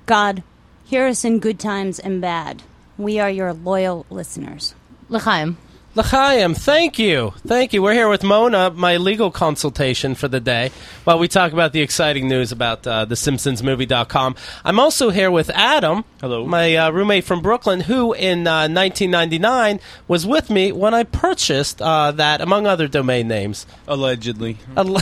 God, hear us in good times and bad. We are your loyal listeners. L'chaim. L'chaim, thank you. Thank you. We're here with Mona, my legal consultation for the day, while we talk about the exciting news about TheSimpsonsMovie.com. I'm also here with Adam, hello, my roommate from Brooklyn, who in 1999 was with me when I purchased that, among other domain names. Allegedly.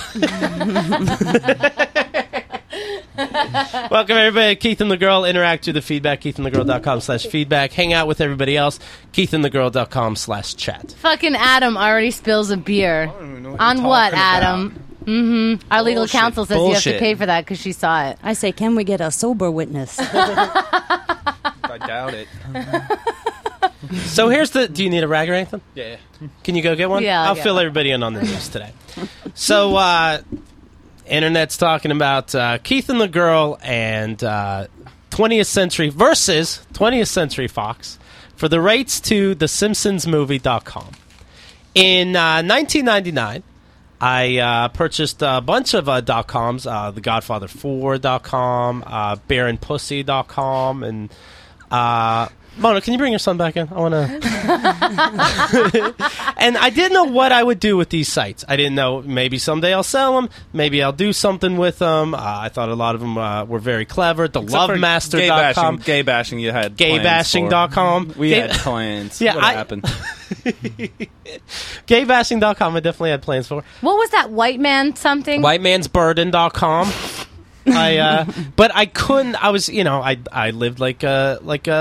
Welcome, everybody. Keith and the Girl. Interact through the feedback. KeithAndTheGirl.com/feedback. Hang out with everybody else. KeithAndTheGirl.com/chat. Fucking Adam already spills a beer. On what, Adam? Mm-hmm. Our legal counsel says you have to pay for that because she saw it. I say, can we get a sober witness? I doubt it. So here's the... Do you need a rag or anything? Yeah. Can you go get one? Yeah, I'll fill everybody in on the news today. So, Internet's talking about Keith and the Girl and 20th Century versus 20th Century Fox for the rights to TheSimpsonsMovie.com. In 1999, I purchased a bunch of .coms, TheGodfather4.com, BaronPussy.com, and Mona, can you bring your son back in? I want to... And I didn't know what I would do with these sites. I didn't know, maybe someday I'll sell them. Maybe I'll do something with them. I thought a lot of them were very clever. The Lovemaster.com. Gay bashing you had Gaybashing.com. We had plans. Yeah, what happened? Gaybashing.com I definitely had plans for. What was that, white man something? Whitemansburden.com. But I couldn't. I was, I lived like a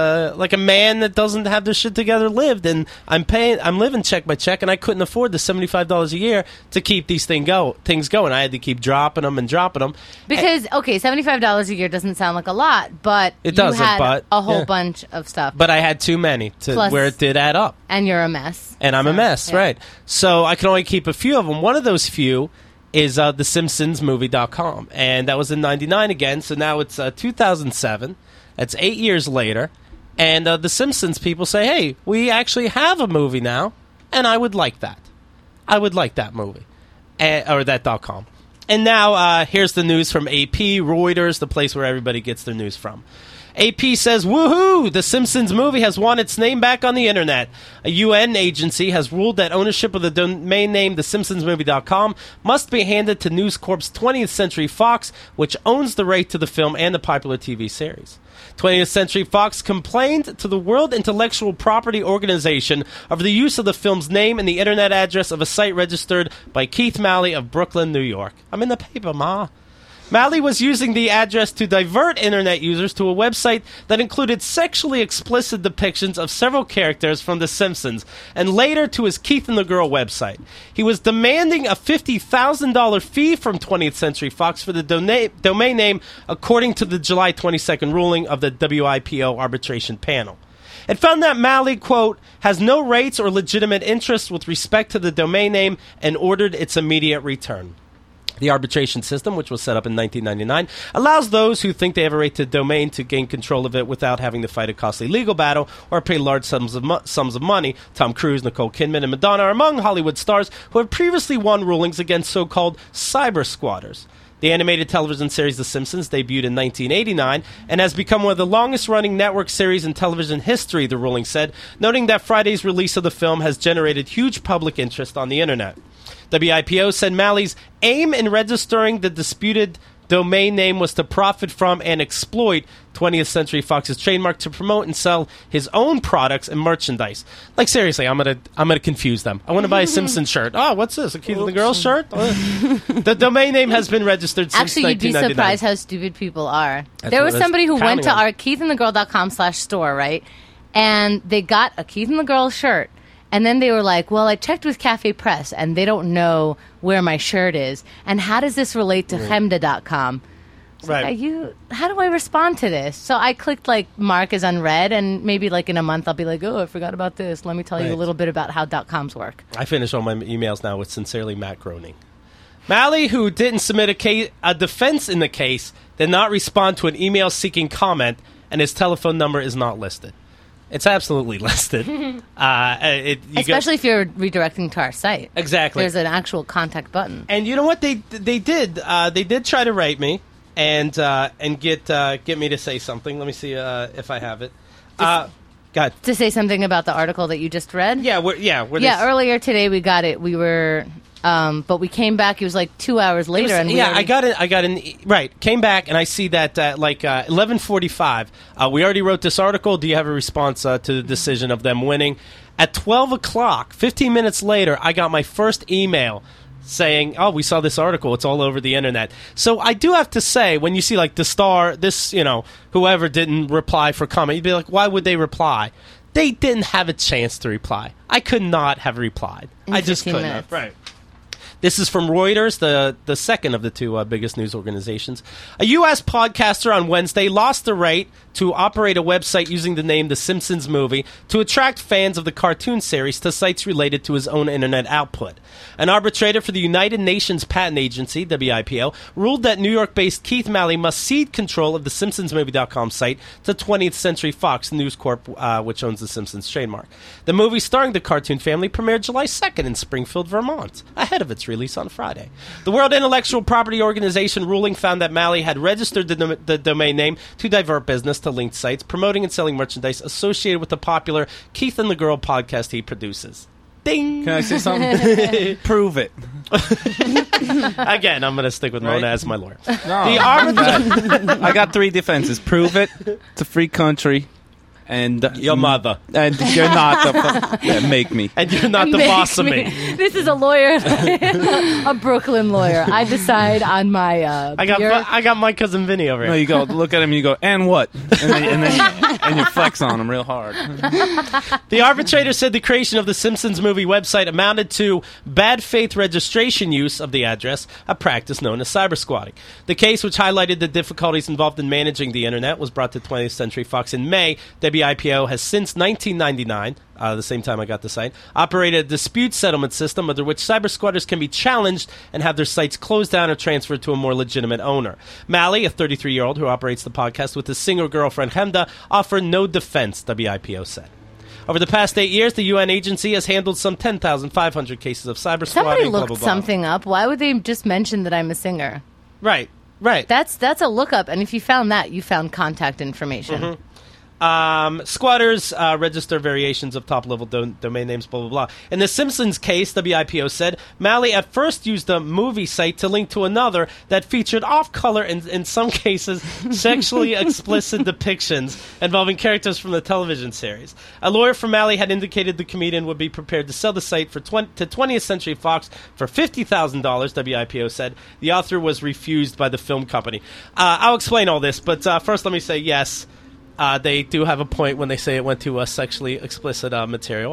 man that doesn't have their shit together lived, and I'm living check by check, and I couldn't afford the $75 a year to keep these things going. I had to keep dropping them. Because $75 a year doesn't sound like a lot, but it doesn't. You had but a whole bunch of stuff. But I had too many where it did add up, and you're a mess. And I'm a mess, right? So I can only keep a few of them. One of those few is TheSimpsonsMovie.com. And that was in 99 again, so now it's 2007. That's 8 years later. And The Simpsons people say, hey, we actually have a movie now, and I would like that. I would like that movie. Or that .com. And now here's the news from AP, Reuters, the place where everybody gets their news from. AP says, woohoo! The Simpsons movie has won its name back on the internet. A UN agency has ruled that ownership of the domain name TheSimpsonsMovie.com must be handed to News Corp's 20th Century Fox, which owns the right to the film and the popular TV series. 20th Century Fox complained to the World Intellectual Property Organization over the use of the film's name and the internet address of a site registered by Keith Malley of Brooklyn, New York. I'm in the paper, Ma. Malley was using the address to divert internet users to a website that included sexually explicit depictions of several characters from The Simpsons, and later to his Keith and the Girl website. He was demanding a $50,000 fee from 20th Century Fox for the domain name, according to the July 22nd ruling of the WIPO arbitration panel. It found that Malley, quote, has no rights or legitimate interests with respect to the domain name and ordered its immediate return. The arbitration system, which was set up in 1999, allows those who think they have a right to the domain to gain control of it without having to fight a costly legal battle or pay large sums of money. Tom Cruise, Nicole Kidman, and Madonna are among Hollywood stars who have previously won rulings against so-called cyber squatters. The animated television series The Simpsons debuted in 1989 and has become one of the longest-running network series in television history, the ruling said, noting that Friday's release of the film has generated huge public interest on the internet. WIPO said Malley's aim in registering the disputed domain name was to profit from and exploit 20th Century Fox's trademark to promote and sell his own products and merchandise. Like, seriously, I'm gonna confuse them. I want to buy a Simpsons shirt. Oh, what's this? A Keith and the Girl shirt? The domain name has been registered since 1999. Actually, you'd be surprised how stupid people are. There was somebody who went to our KeithAndTheGirl.com/store, right? And they got a Keith and the Girl shirt. And then they were like, well, I checked with Cafe Press, and they don't know where my shirt is. And how does this relate to Chemda.com? Right. How do I respond to this? So I clicked, mark as unread, and maybe, in a month I'll be like, oh, I forgot about this. Let me tell you a little bit about how .coms work. I finish all my emails now with Sincerely Matt Groening. Malley, who didn't submit a defense in the case, did not respond to an email seeking comment, and his telephone number is not listed. It's absolutely listed. Especially if you're redirecting to our site. Exactly. There's an actual contact button. And you know what they did? They did try to write me, and get me to say something. Let me see if I have it. Go ahead. To say something about the article that you just read? Yeah, earlier today we got it. We were... but we came back. It was like 2 hours later. I got it. Right. Came back, and I see that 11:45. We already wrote this article. Do you have a response to the decision of them winning? At 12 o'clock, 15 minutes later, I got my first email saying, "Oh, we saw this article. It's all over the internet." So I do have to say, when you see like the Star, whoever didn't reply for comment, you'd be like, "Why would they reply?" They didn't have a chance to reply. I could not have replied. I just couldn't have. Right. This is from Reuters, the second of the two biggest news organizations. A U.S. podcaster on Wednesday lost the right to operate a website using the name The Simpsons Movie to attract fans of the cartoon series to sites related to his own internet output. An arbitrator for the United Nations Patent Agency, WIPO, ruled that New York-based Keith Malley must cede control of the SimpsonsMovie.com site to 20th Century Fox News Corp, which owns the Simpsons trademark. The movie starring the cartoon family premiered July 2nd in Springfield, Vermont, ahead of its release on Friday. The World Intellectual Property Organization ruling found that Malley had registered the domain name to divert business to linked sites, promoting and selling merchandise associated with the popular Keith and the Girl podcast he produces. Ding! Can I say something? Prove it. Again, I'm going to stick with Mona as my lawyer. No, I got three defenses. Prove it. It's a free country. And your mother. And you're not the make me. And you're not the boss of me. This is a lawyer, a Brooklyn lawyer. I decide on my. I got my cousin Vinny over here. No, you go look at him and you go, and what? And you flex on him real hard. The arbitrator said the creation of the Simpsons Movie website amounted to bad faith registration use of the address, a practice known as cybersquatting. The case, which highlighted the difficulties involved in managing the internet, was brought to 20th Century Fox in May. WIPO has since 1999, the same time I got the site, operated a dispute settlement system under which cybersquatters can be challenged and have their sites closed down or transferred to a more legitimate owner. Malley, a 33-year-old who operates the podcast with his singer girlfriend Hemda, offered no defense, WIPO said. Over the past 8 years, the UN agency has handled some 10,500 cases of cybersquatting. Somebody looked something up. Why would they just mention that I'm a singer? Right. That's a lookup, and if you found that, you found contact information. Mm-hmm. Squatters register variations of top-level domain names, blah, blah, blah. In the Simpsons case, WIPO said, Malley at first used a movie site to link to another that featured off-color and, in some cases, sexually explicit depictions involving characters from the television series. A lawyer for Malley had indicated the comedian would be prepared to sell the site to 20th Century Fox for $50,000, WIPO said. The author was refused by the film company. I'll explain all this, but first let me say, yes, they do have a point when they say it went to sexually explicit material.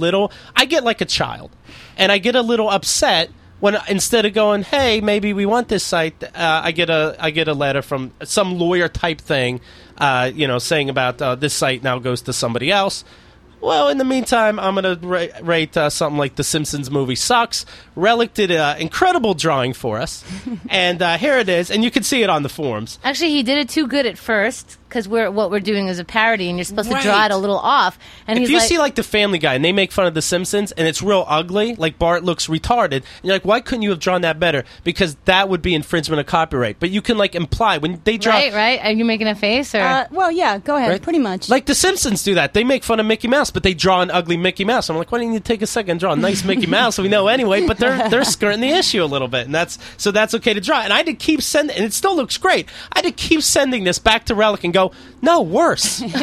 I get like a child, and I get a little upset when instead of going, hey, maybe we want this site, I get a letter from some lawyer type thing, saying about this site now goes to somebody else. Well, in the meantime, I'm going to rate something like The Simpsons Movie Sucks. Relic did an incredible drawing for us, and here it is, and you can see it on the forums. Actually, he did it too good at first, because what we're doing is a parody, and you're supposed to draw it a little off. And if you see like the Family Guy, and they make fun of The Simpsons, and it's real ugly, like Bart looks retarded, and you're like, why couldn't you have drawn that better? Because that would be infringement of copyright. But you can like imply when they draw. Right. Are you making a face or? Well, yeah. Go ahead. Right? Pretty much. Like The Simpsons do that. They make fun of Mickey Mouse, but they draw an ugly Mickey Mouse. I'm like, why didn't you take a second and draw a nice Mickey Mouse? So we know anyway. But they're skirting the issue a little bit, and that's okay to draw. And I had to keep sending, and it still looks great. I had to keep sending this back to Relic and go, no, worse. He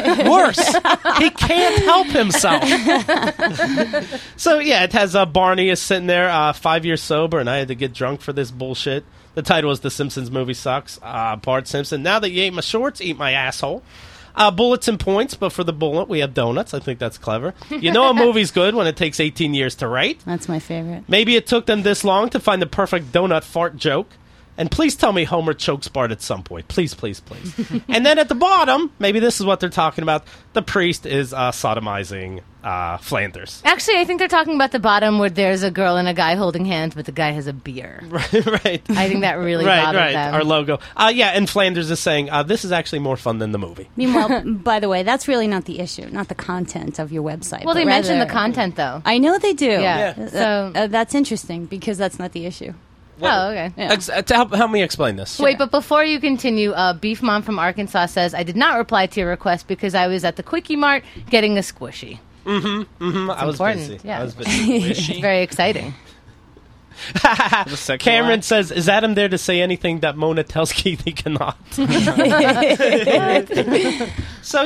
can't help himself. So yeah, it has Barney is sitting there 5 years sober, and I had to get drunk for this bullshit. The title is The Simpsons Movie Sucks. Bart Simpson, now that you ate my shorts, eat my asshole. Bullets and points, but for the bullet, we have donuts. I think that's clever. You know a movie's good when it takes 18 years to write. That's my favorite. Maybe it took them this long to find the perfect donut fart joke. And please tell me Homer chokes Bart at some point. Please, please, please. And then at the bottom, maybe this is what they're talking about, the priest is sodomizing Flanders. Actually, I think they're talking about the bottom where there's a girl and a guy holding hands, but the guy has a beer. Right. I think that really bothered them. Our logo. And Flanders is saying, this is actually more fun than the movie. Meanwhile, by the way, that's really not the issue, not the content of your website. Well, they mentioned the content, though. I know they do. Yeah. So that's interesting, because that's not the issue. Oh, okay. Yeah. Help me explain this. Wait, but before you continue, Beef Mom from Arkansas says, I did not reply to your request because I was at the Quickie Mart getting a squishy. I was important. busy. Yeah. I was busy. Very exciting. Cameron says, is Adam there to say anything that Mona tells Keith he cannot? So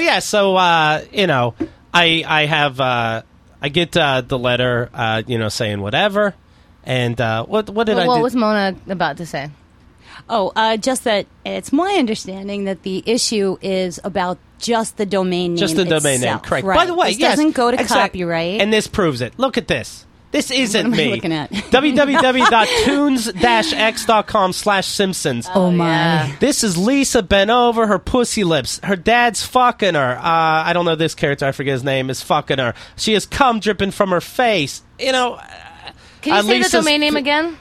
I have I get the letter saying whatever, and what did I do? What was Mona about to say? Oh, just that it's my understanding that the issue is about just the domain name. Just the domain name, itself, correct. Right. By the way, this doesn't go to copyright. And this proves it. Look at this. This isn't what am me. I looking at? www.tunes-x.com/Simpsons. Oh my! Yeah. This is Lisa bent over, her pussy lips. Her dad's fucking her. I don't know this character. I forget his name. Is fucking her. She has cum dripping from her face. Can you say Lisa's the domain name again?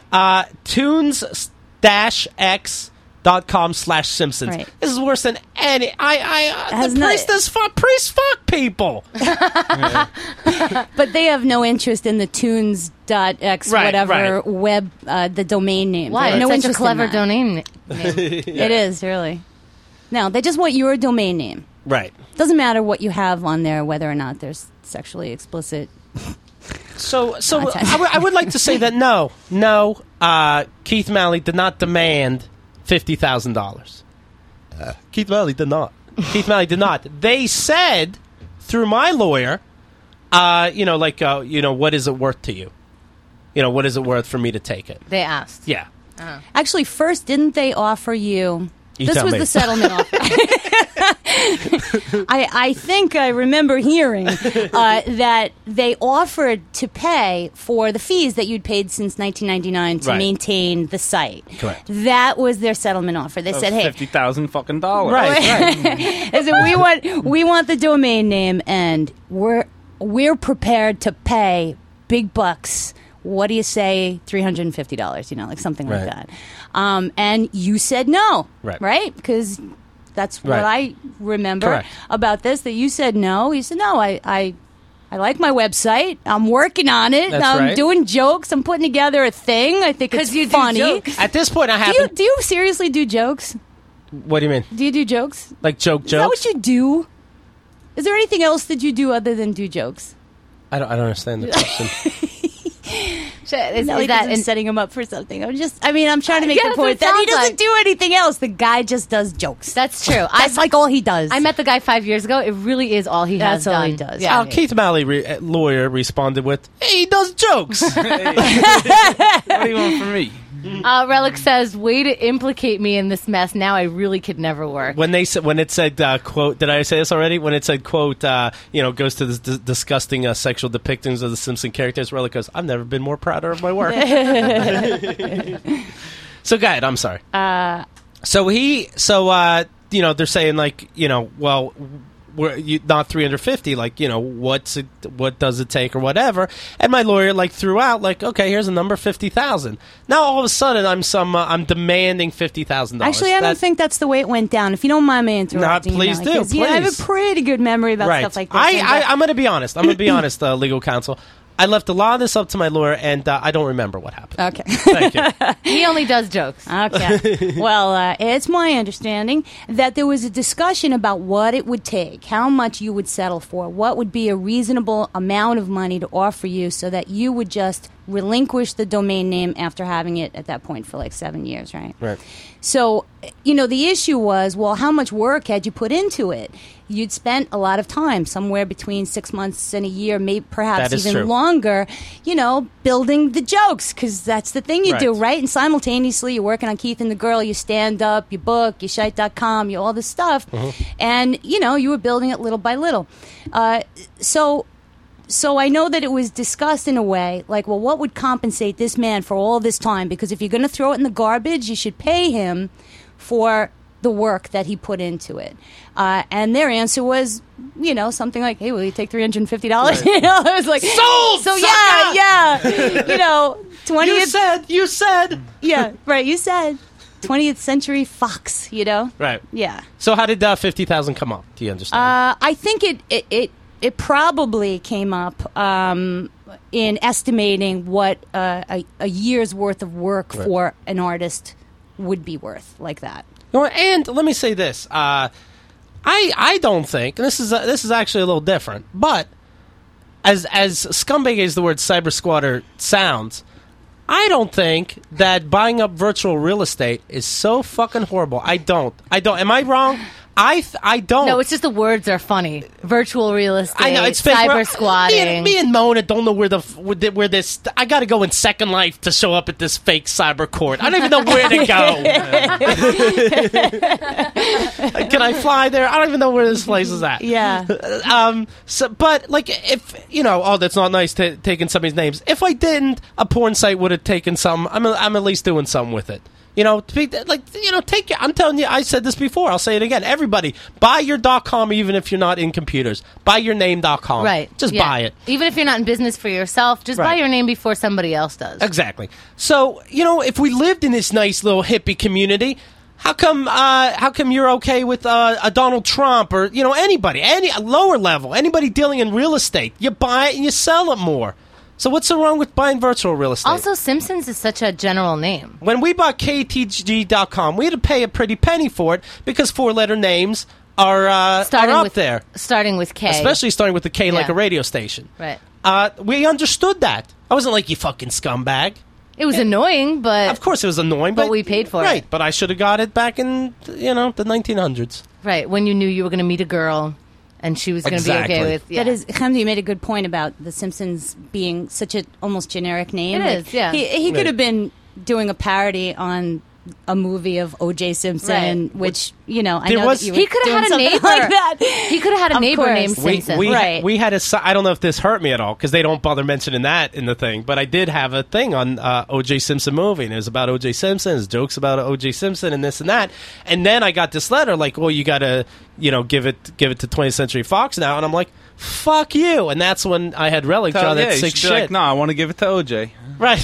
tunes-x.com/Simpsons. Right. This is worse than any. The priests fuck people. But they have no interest in the tunes.x whatever web the domain name. Why? They have no It's such a interest clever in that. domain name. It is really. No, they just want your domain name. Right. Doesn't matter what you have on there, whether or not there's sexually explicit. So I would like to say that no, Keith Malley did not demand $50,000. Keith Malley did not. Keith Malley did not. They said through my lawyer, what is it worth to you? What is it worth for me to take it? They asked. Yeah. Actually, first, didn't they offer you? This tell was me. the settlement offer. I think I remember hearing that they offered to pay for the fees that you'd paid since 1999 to Right. maintain the site. Correct. That was their settlement offer. They said, "Hey, $50,000 fucking dollars. Right. they said, we want the domain name, and we're prepared to pay big bucks." What do you say? $350, like something like Right. that. And you said no, Right. Because that's what Right. I remember Correct. about this. That you said no. You said no. I like my website. I'm working on it. That's I'm right. doing jokes. I'm putting together a thing. I think it's you do funny. jokes. At this point, I Do haven't. you seriously do jokes? What do you mean? Do you do jokes? Like joke Is that jokes? what you do? Is there anything else that you do other than do jokes? I don't understand the question. Is Nelly that isn't setting him up for something. I'm trying to make Yeah, the that's what point it that he sounds doesn't like. do anything else. The guy just does jokes. That's true. That's like all he does. I met the guy 5 years ago. It really is all he has That's all done. he does. Yeah. Keith Malley, lawyer, responded with, "Hey, he does jokes." What do you want from me? Relic says, way to implicate me in this mess. Now I really could never work. When it said quote, did I say this already? When it said quote, goes to this disgusting sexual depictions of the Simpson characters, Relic goes, "I've never been more prouder of my work." So go ahead. I'm sorry. They're saying well, not 350. What does it take or whatever? And my lawyer threw out okay, here's a number, 50,000. Now all of a sudden I'm demanding $50,000. Actually, I don't think that's the way it went down. If you don't mind me interrupting, please do, I have please. a pretty good memory about Right. stuff like this. I'm going to be honest. Legal counsel. I left a lot of this up to my lawyer, and I don't remember what happened. Okay. Thank you. He only does jokes. Okay. Well, it's my understanding that there was a discussion about what it would take, how much you would settle for, what would be a reasonable amount of money to offer you so that you would just relinquish the domain name after having it at that point for 7 years, right? Right. So, the issue was, well, how much work had you put into it? You'd spent a lot of time, somewhere between 6 months and a year, maybe perhaps That is even true. longer, building the jokes, because that's the thing you do, Right. right? And simultaneously, you're working on Keith and the Girl, you stand up, you book, you shite.com, you all this stuff. And, you were building it little by little. So I know that it was discussed in a way, well, what would compensate this man for all this time? Because if you're going to throw it in the garbage, you should pay him for the work that he put into it. And their answer was, something like, "Hey, will you take $350?" Right. I was like, Sold, So sucker! yeah. 20th. You said. Yeah, right. You said 20th Century Fox. Right. Yeah. So how did 50,000 come up? Do you understand? I think it probably came up in estimating what a year's worth of work for an artist would be worth, like that. And let me say this: I don't think, and this is actually a little different, but as scumbag as the word cyber squatter sounds, I don't think that buying up virtual real estate is so fucking horrible. I don't. Am I wrong? I don't. No, it's just the words are funny. Virtual real estate. I know it's cyber squatting. Me and Mona don't know where this. I got to go in Second Life to show up at this fake cyber court. I don't even know where to go. Can I fly there? I don't even know where this place is at. Yeah. But like, if that's not nice taking somebody's names. If I didn't, a porn site would have taken some. I'm at least doing something with it. Take it. I'm telling you, I said this before. I'll say it again. Everybody, buy your .com even if you're not in computers. Buy your name.com. Right. Just buy it. Even if you're not in business for yourself, just buy your name before somebody else does. Exactly. So, if we lived in this nice little hippie community, how come you're okay with a Donald Trump or, anybody, any lower level, anybody dealing in real estate? You buy it and you sell it more. So what's so wrong with buying virtual real estate? Also, Simpsons is such a general name. When we bought KTG.com, we had to pay a pretty penny for it because 4-letter names are up there. Starting with K. Especially starting with the K like a radio station. Right. We understood that. I wasn't like, you fucking scumbag. It was annoying, but... Of course it was annoying, but we paid for it. Right, but I should have got it back in, the 1900s. Right, when you knew you were going to meet a girl... And she was going to be okay with... Yeah. That is, Hamza, you made a good point about The Simpsons being such an almost generic name. It is, yeah. He could have been doing a parody on a movie of O.J. Simpson, which, I know that you were he could have had a neighbor like that. He could have had a neighbor named Simpson. We had I don't know if this hurt me at all, because they don't bother mentioning that in the thing, but I did have a thing on O.J. Simpson movie, and it was about O.J. Simpson, there's jokes about O.J. Simpson and this and that, and then I got this letter like, well, you got to, give it to 20th Century Fox now, and I'm like, fuck you, and that's when I had Relic draw that sick shit. Like, no, I want to give it to OJ. Right.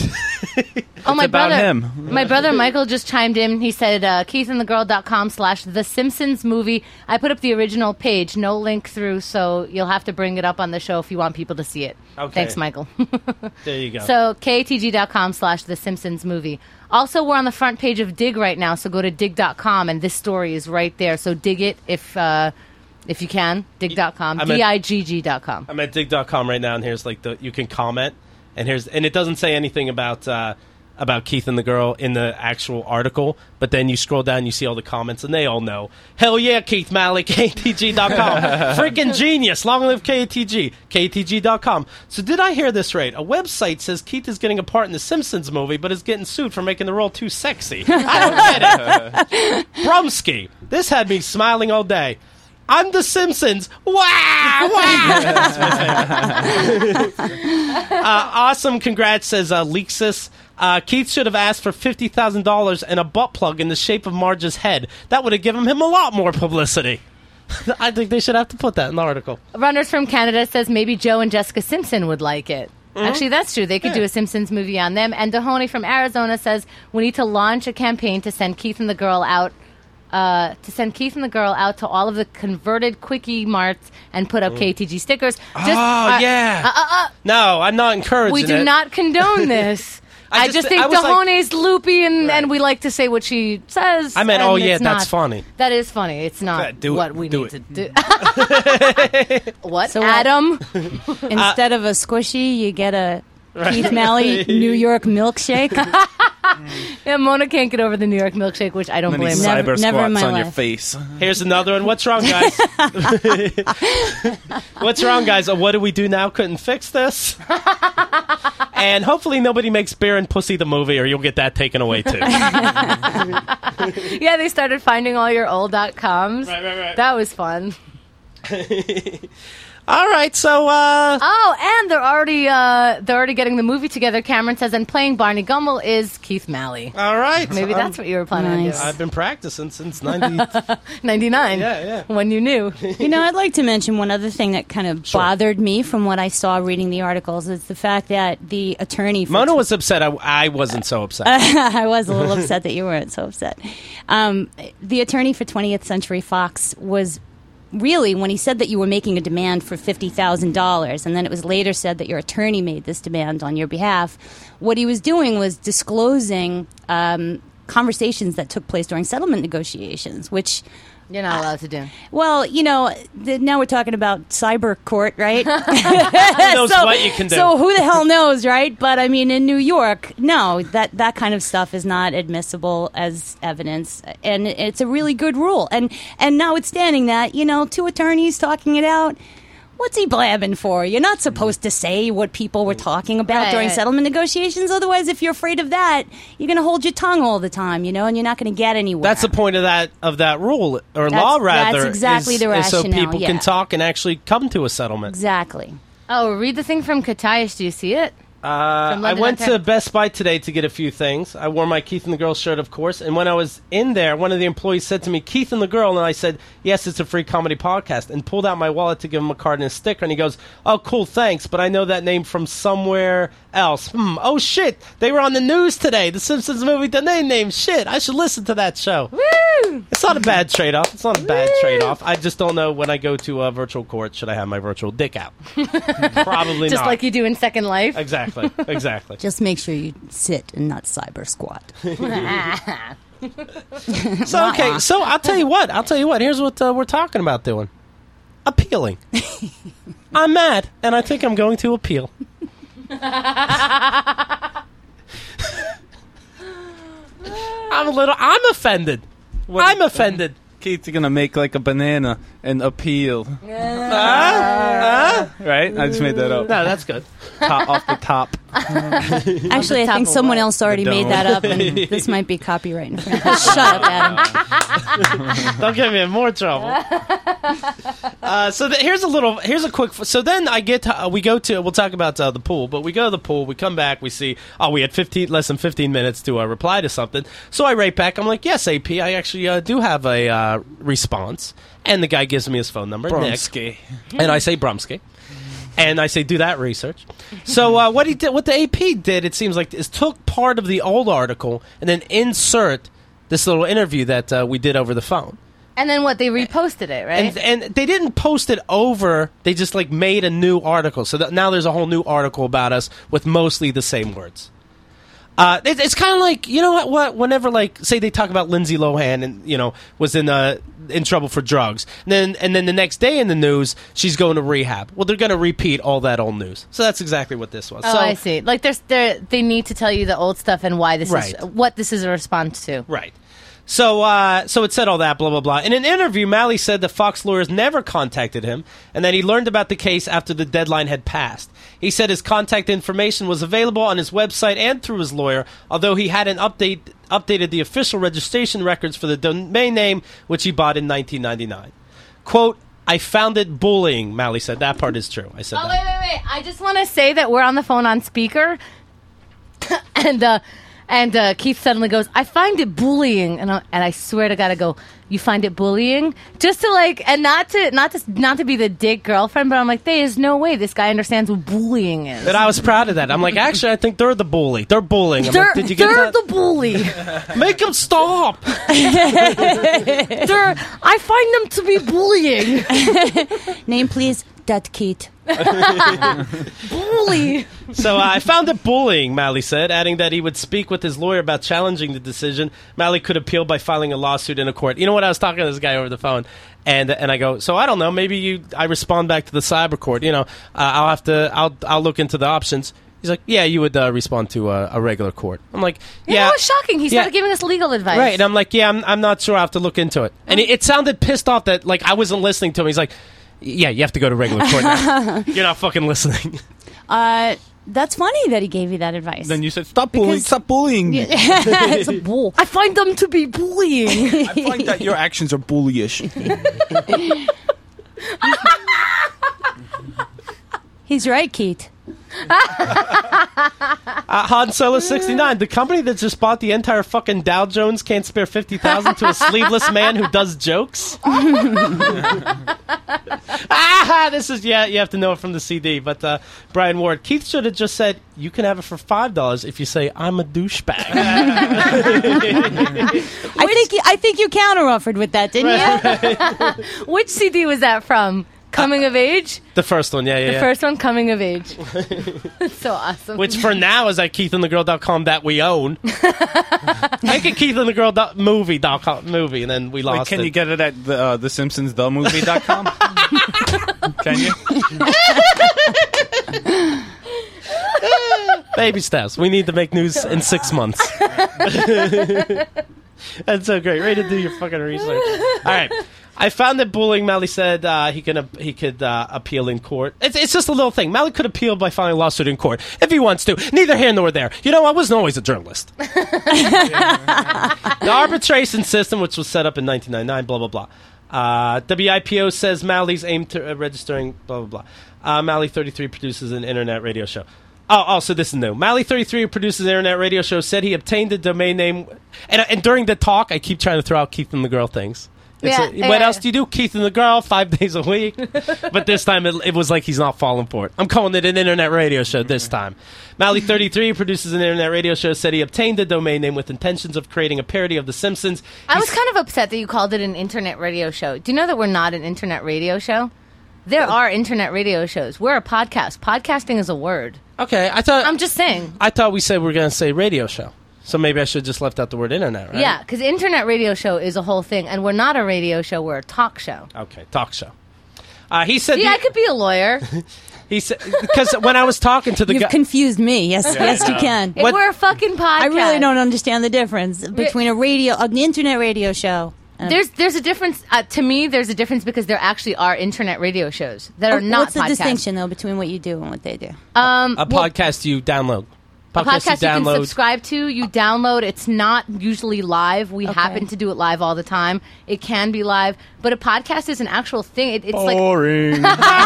My brother, him. My brother Michael just chimed in. He said, KeithandTheGirl.com/The Simpsons movie. I put up the original page, no link through, so you'll have to bring it up on the show if you want people to see it. Okay. Thanks, Michael. There you go. So KTG.com/The Simpsons movie. Also, we're on the front page of Dig right now, so go to dig.com, and this story is right there. So dig it if you can. Dig.com. DIGG.com. I'm at dig.com right now, and here's you can comment, and it doesn't say anything about Keith and the Girl in the actual article, but then you scroll down, you see all the comments, and they all know. Hell yeah, Keith Malley, KTG.com. Freaking genius. Long live KTG. KTG.com. So did I hear this right? A website says Keith is getting a part in the Simpsons movie, but is getting sued for making the role too sexy. I don't get it. Brumsky. This had me smiling all day. I'm the Simpsons. Wow! Awesome. Congrats, says Lexus. Keith should have asked for $50,000 and a butt plug in the shape of Marge's head. That would have given him a lot more publicity. I think they should have to put that in the article. Runners from Canada says maybe Joe and Jessica Simpson would like it. Mm-hmm. Actually, that's true. They could do a Simpsons movie on them. And Dahoney from Arizona says we need to launch a campaign to send Keith and the Girl out. To all of the converted Quickie Marts and put up KTG stickers. No, I'm not encouraging we do not condone this. I just think Dahoney's loopy, and we like to say what she says. I meant, that's funny. That is funny. It's not what we need to do. What, so Adam? Instead of a squishy, you get a Keith Malley New York milkshake. Yeah, Mona can't get over the New York milkshake, which I don't blame her. Cyber squats on your face. Here's another one. What's wrong, guys? What's wrong, guys? What do we do now? Couldn't fix this. And hopefully nobody makes Bear and Pussy the movie, or you'll get that taken away too. Yeah, they started finding all your old .coms. Right. That was fun. All right, so and they're already getting the movie together. Cameron says, and playing Barney Gumble is Keith Malley. All right, maybe that's what you were planning on doing. I've been practicing since 99. Yeah. When you knew. I'd like to mention one other thing that kind of bothered me from what I saw reading the articles is the fact that the attorney. Mona was upset. I wasn't so upset. I was a little upset that you weren't so upset. The attorney for 20th Century Fox was really, when he said that you were making a demand for $50,000, and then it was later said that your attorney made this demand on your behalf, what he was doing was disclosing conversations that took place during settlement negotiations, which... You're not allowed to do. Well, now we're talking about cyber court, right? Who knows what you can do? So who the hell knows, right? But I mean, in New York, no, that kind of stuff is not admissible as evidence, and it's a really good rule. And notwithstanding that, two attorneys talking it out. What's he blabbing for? You're not supposed to say what people were talking about during settlement negotiations. Otherwise, if you're afraid of that, you're going to hold your tongue all the time, and you're not going to get anywhere. That's the point of that rule, or law, rather. That's exactly the rationale. Is so people can talk and actually come to a settlement. Exactly. Oh, read the thing from Katayish. Do you see it? I went to Best Buy today to get a few things. I wore my Keith and the Girl shirt, of course. And when I was in there, one of the employees said to me, "Keith and the Girl," and I said, "Yes, it's a free comedy podcast," and pulled out my wallet to give him a card and a sticker. And he goes, "Oh, cool, thanks, but I know that name from somewhere else." Oh, shit, they were on the news today. The Simpsons movie, the name. Shit, I should listen to that show. Woo! It's not a bad trade-off. I just don't know when I go to a virtual court, should I have my virtual dick out? Probably just not. like you do in Second Life? Exactly. Just make sure you sit and not cyber squat. So I'll tell you what. Here's what we're talking about doing. Appealing. I'm mad, and I think I'm going to appeal. I'm offended. I'm offended. Keith's going to make like a banana and appeal. Right? I just made that up. No, that's good. Off the top. Actually, I think someone else already made that up, and this might be copyright infringement. Shut up, Adam. Don't get me in more trouble. Here's a quick. So then we'll talk about the pool, but we go to the pool, we come back, we see, we had less than 15 minutes to reply to something. So I write back, I'm like, yes, AP, I actually do have a response. And the guy gives me his phone number, Brumsky. Nick. And I say Brumsky. And I say, do that research. So what the AP did, it seems like, is took part of the old article and then insert this little interview that we did over the phone. And then what? They reposted it, right? And they didn't post it over. They just made a new article. So now there's a whole new article about us with mostly the same words. It's kind of like, you know what? Whenever, say they talk about Lindsay Lohan and was in trouble for drugs, and then the next day in the news she's going to rehab. Well, they're going to repeat all that old news. So that's exactly what this was. Oh, I see. They need to tell you the old stuff and why this is what this is a response to. Right. So it said all that, blah, blah, blah. In an interview, Malley said the Fox lawyers never contacted him and that he learned about the case after the deadline had passed. He said his contact information was available on his website and through his lawyer, although he hadn't updated the official registration records for the domain name, which he bought in 1999. Quote, "I found it bullying," Malley said. That part is true. I said that. Wait. I just want to say that we're on the phone on speaker, and Keith suddenly goes, "I find it bullying," and I swear to God, I go, "You find it bullying?" Just to and not to be the dick girlfriend, but I'm like, there is no way this guy understands what bullying is. And I was proud of that. I'm like, actually, I think they're the bully. They're bullying. I'm like, did you get they're that? the bully. Make them stop. I find them to be bullying. Name, please. That Keith. Bully. So I found it bullying, Malley said, adding that he would speak with his lawyer about challenging the decision. Malley could appeal by filing a lawsuit in a court. You know what? I was talking to this guy over the phone, and I go, so I don't know. Maybe I respond back to the cyber court. I'll look into the options. He's like, yeah, you would respond to a regular court. I'm like, yeah. It was shocking. He started giving us legal advice. Right, and I'm like, yeah, I'm not sure. I have to look into it. And it sounded pissed off that I wasn't listening to him. He's like, yeah, you have to go to regular court now. You're not fucking listening. That's funny that he gave you that advice. Then you said, stop bullying. Stop bullying. It's a bull. I find them to be bullying. I find that your actions are bullyish. He's right, Keith. Han Solo 69, the company that just bought the entire fucking Dow Jones can't spare $50,000 to a sleeveless man who does jokes. This is you have to know it from the CD. But Brian Ward, Keith should have just said you can have it for $5 if you say I'm a douchebag. I think you counteroffered with that, didn't you? Which CD was that from? Coming of Age? The first one, yeah. The first one, Coming of Age. That's so awesome. Which for now is at KeithAndTheGirl.com that we own. Make it KeithAndTheGirl.movie.com movie, and then we lost Can it. you get it at the SimpsonsTheMovie.com? Can you? Baby steps. We need to make news in 6 months. That's so great. Ready to do your fucking research. All right. I found that bullying, Mally said he could appeal in court. It's just a little thing. Mally could appeal by filing a lawsuit in court if he wants to. Neither here nor there. You know, I wasn't always a journalist. The arbitration system, which was set up in 1999, blah, blah, blah. WIPO says Mally's aimed to registering, blah, blah, blah. Mally 33 produces an internet radio show. Oh, so this is new. Mally 33, who produces an internet radio show, said he obtained the domain name. And during the talk, I keep trying to throw out Keith and the Girl things. What else do you do? Keith and the Girl, 5 days a week. But this time it was like he's not falling for it. I'm calling it an internet radio show this time. Mally 33 produces an internet radio show, said he obtained the domain name with intentions of creating a parody of The Simpsons. I was kind of upset that you called it an internet radio show. Do you know that we're not an internet radio show? There are internet radio shows. We're a podcast. Podcasting is a word. Okay, I'm just saying. I thought we said we were going to say radio show. So maybe I should just left out the word internet, right? Yeah, because internet radio show is a whole thing, and we're not a radio show, we're a talk show. Okay, talk show. He said... I could be a lawyer. He said... Because when I was talking to the guy... You've confused me. Yes, you can. We're a fucking podcast. I really don't understand the difference between an internet radio show. There's a difference. To me, there's a difference because there actually are internet radio shows that are not podcasts. What's the distinction, though, between what you do and what they do? A podcast you download. A podcast you can subscribe to, you download. It's not usually live. We happen to do it live all the time. It can be live, but a podcast is an actual thing. It's boring.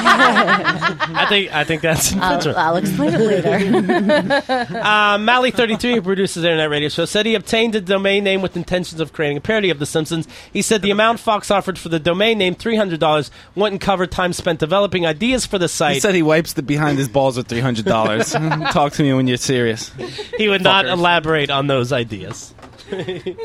I think that's I'll explain it later. Mally 33, who produces the internet radio show, said he obtained a domain name with intentions of creating a parody of The Simpsons. He said the amount Fox offered for the domain name, $300, wouldn't cover time spent developing ideas for the site. He said he wipes the behind his balls with $300. Talk to me when you're serious. He would not elaborate on those ideas. While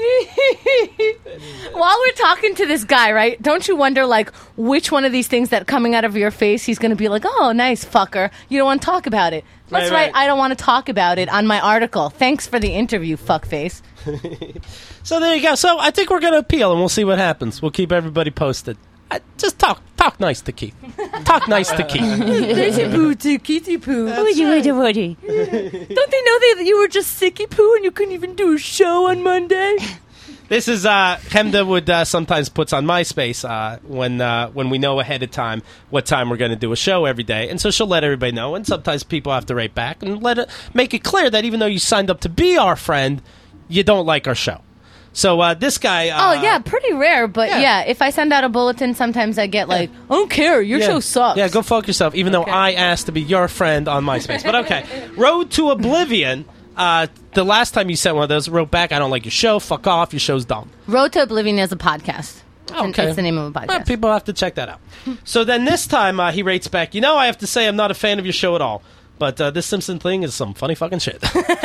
we're talking to this guy, right, don't you wonder, like, which one of these things that coming out of your face he's going to be like, oh, nice, fucker. You don't want to talk about it. That's right. I don't want to talk about it on my article. Thanks for the interview, fuckface. So there you go. So I think we're going to appeal, and we'll see what happens. We'll keep everybody posted. Just talk nice to Keith. Talk nice to Keith. Keithy poo. Don't they know that you were just sicky poo and you couldn't even do a show on Monday? This is Hemda would sometimes puts on MySpace when we know ahead of time what time we're going to do a show every day, and so she'll let everybody know. And sometimes people have to write back and make it clear that even though you signed up to be our friend, you don't like our show. So this guy... pretty rare, but if I send out a bulletin, sometimes I get like, I don't care, your show sucks. Yeah, go fuck yourself, even though I asked to be your friend on MySpace. But okay, Road to Oblivion, the last time you sent one of those, wrote back, I don't like your show, fuck off, your show's dumb. Road to Oblivion is a podcast. It's the name of a podcast. Well, people have to check that out. So then this time he writes back, I have to say I'm not a fan of your show at all. But this Simpson thing is some funny fucking shit.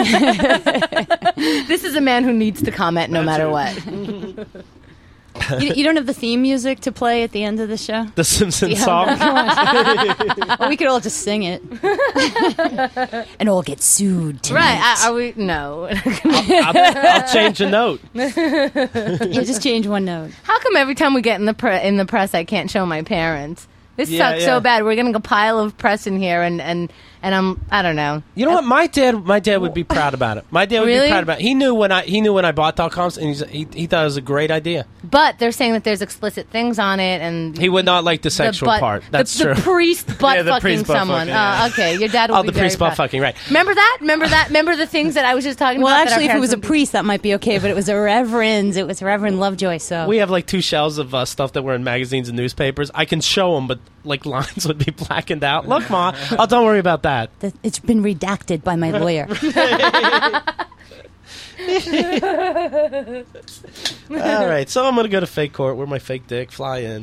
This is a man who needs to comment no matter what. You don't have the theme music to play at the end of the show? The Simpsons song? Well, we could all just sing it. And all get sued tonight. Right. Are we? No. I'll change a note. You just change one note. How come every time we get in the press, I can't show my parents? This sucks so bad. We're getting a pile of press in here, and I don't know. You know what? My dad would be proud about it. My dad would be proud about it. He knew when I bought .coms, and he thought it was a great idea. But they're saying that there's explicit things on it, and he would not like the sexual part. That's true. The priest fucking someone. Okay, your dad would be the priest butt fucking, right? Remember that? Remember the things that I was just talking about? Well, actually, if it was a priest, that might be okay. But it was a reverend. It was Reverend Lovejoy. So we have like 2 shelves of stuff that were in magazines and newspapers. I can show them, but like lines would be blackened out. Look, Ma. Oh, don't worry about that. It's been redacted by my lawyer. All right, so I'm gonna go to fake court where my fake dick fly in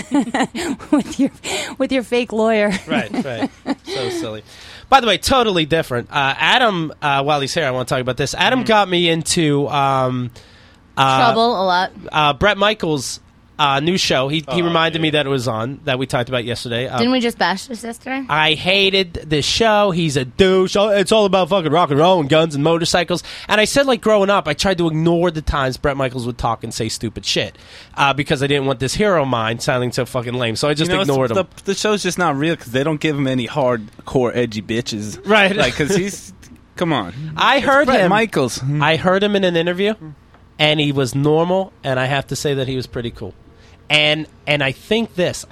with your fake lawyer. Right. So silly. By the way, totally different. Adam, while he's here, I want to talk about this. Adam got me into Trouble a lot. Bret Michaels' new show. He reminded me that it was on, that we talked about yesterday. Didn't we just bash this yesterday? I hated this show. He's a douche. It's all about fucking rock and roll and guns and motorcycles. And I said, like, growing up, I tried to ignore the times Bret Michaels would talk and say stupid shit because I didn't want this hero of mine sounding so fucking lame. So I just ignored him. The show's just not real because they don't give him any hardcore edgy bitches. Right. Like, because he's... Come on. I heard Bret him. Michaels. I heard him in an interview, and he was normal, and I have to say that he was pretty cool. And I think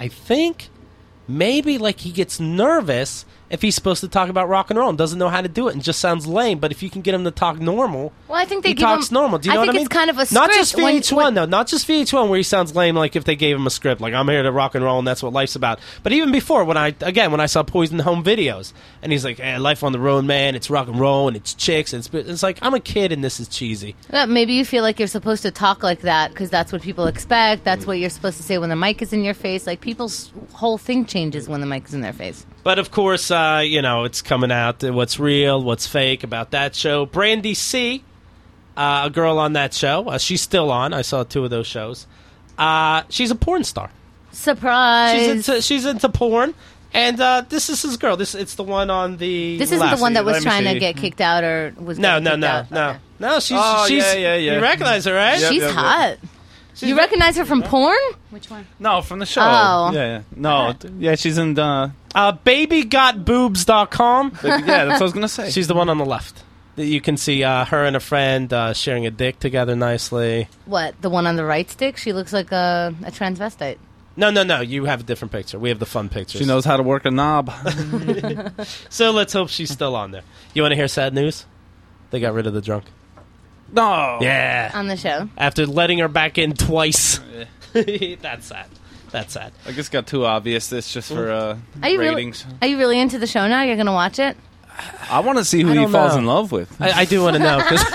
maybe like he gets nervous if he's supposed to talk about rock and roll and doesn't know how to do it and just sounds lame. But if you can get him to talk normal, well, I think he talks normal. Do you know what I mean? It's kind of a script. Not just VH1 though. Not just VH1 where he sounds lame. Like if they gave him a script, like I'm here to rock and roll and that's what life's about. But even before, when I saw Poison home videos and he's like, life on the road, man. It's rock and roll and it's chicks. And it's like I'm a kid and this is cheesy. Maybe you feel like you're supposed to talk like that because that's what people expect. That's what you're supposed to say when the mic is in your face. Like people's whole thing changes when the mic is in their face. But of course, it's coming out what's real, what's fake about that show. Brandy C, a girl on that show. She's still on. I saw 2 of those shows. She's a porn star. Surprise! She's into porn, and this is his girl. It's the one on the. This isn't the one that was trying to get kicked out or was. No. Okay. No, she's. Yeah. You recognize her, right? She's hot. You recognize her from porn? Which one? No, from the show. Oh. Yeah. No, yeah, she's in the... babygotboobs.com. Yeah, that's what I was going to say. She's the one on the left. You can see her and a friend sharing a dick together nicely. What, the one on the right stick? She looks like a transvestite. No. You have a different picture. We have the fun pictures. She knows how to work a knob. So let's hope she's still on there. You want to hear sad news? They got rid of the drunk. No. Yeah. On the show. After letting her back in twice. That's sad. I guess it got too obvious. It's just for ratings. Are you really into the show now? You're going to watch it? I want to see who he falls in love with. I do want to know. Cause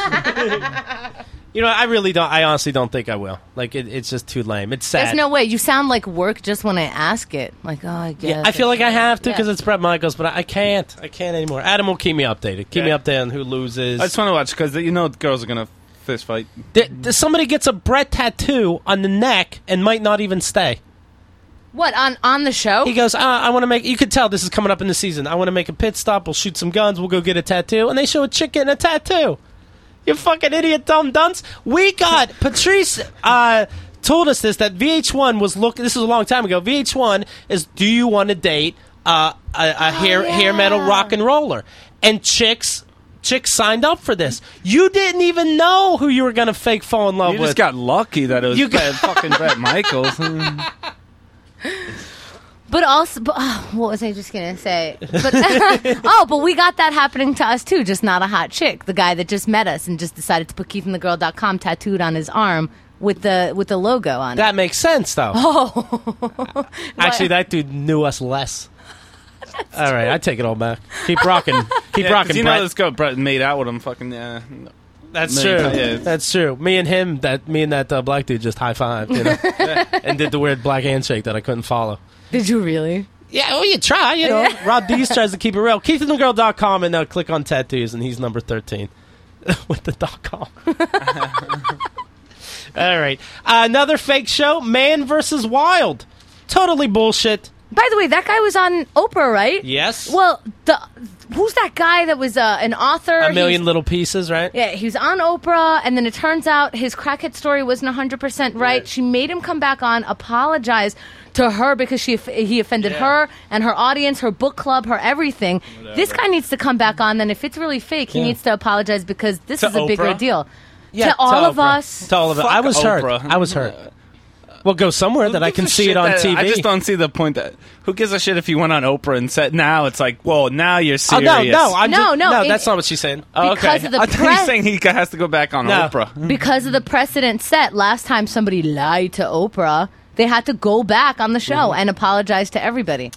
I really don't. I honestly don't think I will. Like, it's just too lame. It's sad. There's no way. You sound like work just when I ask it. Like, I guess. Yeah, I feel like I have to because it's Bret Michaels, but I can't. I can't anymore. Adam will keep me updated. Keep me updated on who loses. I just want to watch because the girls are going to fist fight. Somebody gets a Bret tattoo on the neck and might not even stay. What, on the show? He goes, I want to make... You could tell this is coming up in the season. I want to make a pit stop. We'll shoot some guns. We'll go get a tattoo. And they show a chick getting a tattoo. You fucking idiot, dumb dunce. We got... Patrice told us this, that VH1 was looking... This was a long time ago. VH1 is, do you want to date a hair metal rock and roller? And chicks signed up for this. You didn't even know who you were going to fake fall in love with. You just got lucky that it was fucking Bret Michaels. But also, what was I just going to say? But, but we got that happening to us too, just not a hot chick. The guy that just met us and just decided to put KeithandTheGirl.com tattooed on his arm with the logo on it. That makes sense, though. Oh. Actually, that dude knew us less. All right, I take it all back. Keep rocking. Keep rocking, you Bret. know this girl, Bret made out with him fucking... That's true. Yeah, that's true. Me and that black dude just high-fived, and did the weird black handshake that I couldn't follow. Did you really? Yeah, well, you try, Rob Dees tries to keep it real. KeithandTheGirl.com and click on tattoos, and he's number 13 with the .com. All right. Another fake show, Man vs. Wild. Totally bullshit. By the way, that guy was on Oprah, right? Yes. Well, who's that guy that was an author? A Million Little Pieces, right? Yeah, he was on Oprah, and then it turns out his crackhead story wasn't 100% right. She made him come back on, apologize to her because he offended her and her audience, her book club, her everything. Whatever. This guy needs to come back on. Then if it's really fake, he needs to apologize because this is a bigger deal. Yeah, to all of us. To all of us. I was hurt. Well, go somewhere that I can see it on TV. I just don't see the point that... Who gives a shit if you went on Oprah and said... Now it's like, whoa, now you're serious. No, that's not what she's saying. Oh, okay. I thought he's saying he has to go back on Oprah. Because of the precedent set, last time somebody lied to Oprah, they had to go back on the show and apologize to everybody.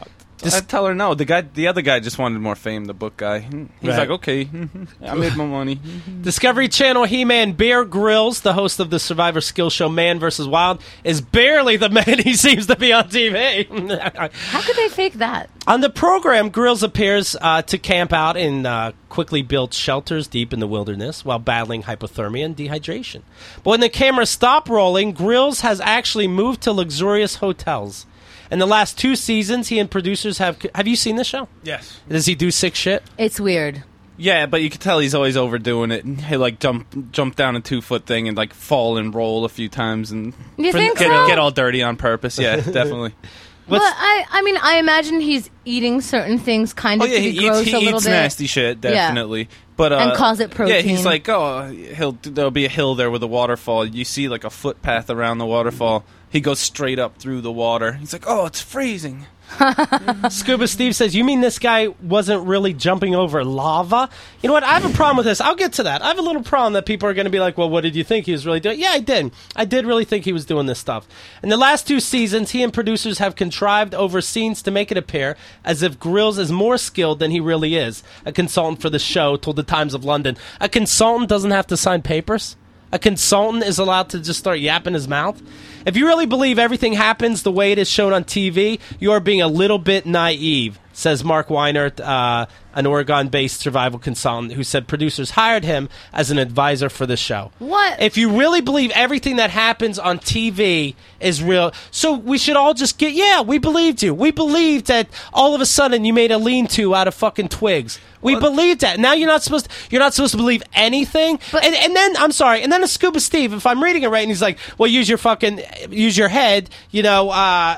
I tell her no. The other guy just wanted more fame. The book guy. He's like, okay, I made my money. Discovery Channel He-Man Bear Grylls, the host of the Survivor skill show Man vs. Wild, is barely the man he seems to be on TV. How could they fake that? On the program, Grylls appears to camp out in quickly built shelters deep in the wilderness while battling hypothermia and dehydration. But when the cameras stop rolling, Grylls has actually moved to luxurious hotels. In the last 2 seasons, he and producers have you seen this show? Yes. Does he do sick shit? It's weird. Yeah, but you can tell he's always overdoing it. He'll like jump down a 2-foot thing and like fall and roll a few times and you think so? Get all dirty on purpose. Yeah, definitely. Well, I mean, I imagine he's eating certain things kind of to be gross a little bit. He eats nasty shit, definitely. Yeah. But, and calls it protein. Yeah, he's like, there'll be a hill there with a waterfall. You see like a footpath around the waterfall. He goes straight up through the water. He's like, oh, it's freezing. Scuba Steve says, you mean this guy wasn't really jumping over lava? You know what? I have a problem with this. I'll get to that. I have a little problem that people are going to be like, well, what did you think he was really doing? Yeah, I did. I did really think he was doing this stuff. In the last 2 seasons, he and producers have contrived over scenes to make it appear as if Grylls is more skilled than he really is. A consultant for the show told the Times of London, a consultant doesn't have to sign papers? A consultant is allowed to just start yapping his mouth? If you really believe everything happens the way it is shown on TV, you are being a little bit naive, says Mark Weinert, an Oregon-based survival consultant who said producers hired him as an advisor for the show. What? If you really believe everything that happens on TV is real, so we should all just we believed you. We believed that all of a sudden you made a lean-to out of fucking twigs. We believed that. Now you're not supposed to believe anything. But, and then I'm sorry. And then a Scuba Steve, if I'm reading it right, and he's like, "Well, use your head. You know,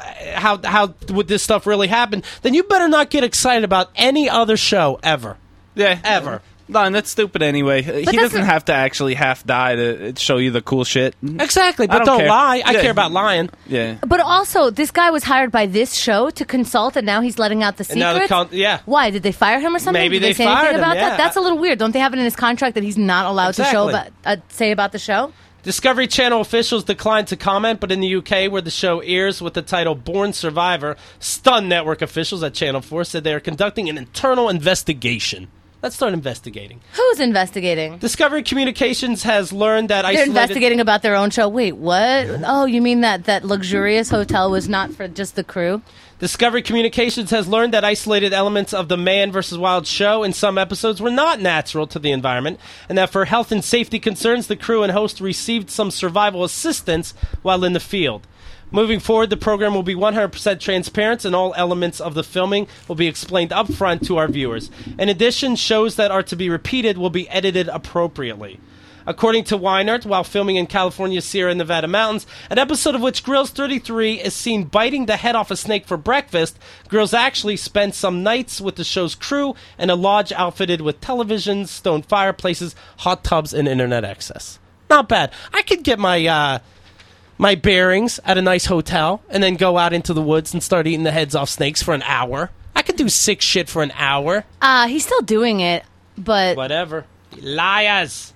how would this stuff really happen?" Then you better not get excited about any other show ever. Yeah, ever. No, and that's stupid anyway. He doesn't have to actually half die to show you the cool shit. Exactly, but don't lie. I care about lying. Yeah. But also, this guy was hired by this show to consult, and now he's letting out the secrets? Why? Did they fire him or something? Maybe Did they say fired anything about him, that? That's a little weird. Don't they have it in his contract that he's not allowed to say about the show? Discovery Channel officials declined to comment, but in the UK, where the show airs with the title Born Survivor, stunned network officials at Channel 4 said they are conducting an internal investigation. Let's start investigating. Who's investigating? Discovery Communications has learned that they're investigating about their own show. Wait, what? Oh, you mean that luxurious hotel was not for just the crew? Discovery Communications has learned that isolated elements of the Man vs. Wild show in some episodes were not natural to the environment, and that for health and safety concerns, the crew and host received some survival assistance while in the field. Moving forward, the program will be 100% transparent, and all elements of the filming will be explained up front to our viewers. In addition, shows that are to be repeated will be edited appropriately. According to Weinert, while filming in California's Sierra Nevada mountains, an episode of which Grylls 33 is seen biting the head off a snake for breakfast, Grylls actually spent some nights with the show's crew in a lodge outfitted with televisions, stone fireplaces, hot tubs, and internet access. Not bad. I could get my bearings at a nice hotel and then go out into the woods and start eating the heads off snakes for an hour. I could do sick shit for an hour. He's still doing it, but... Whatever. Liars.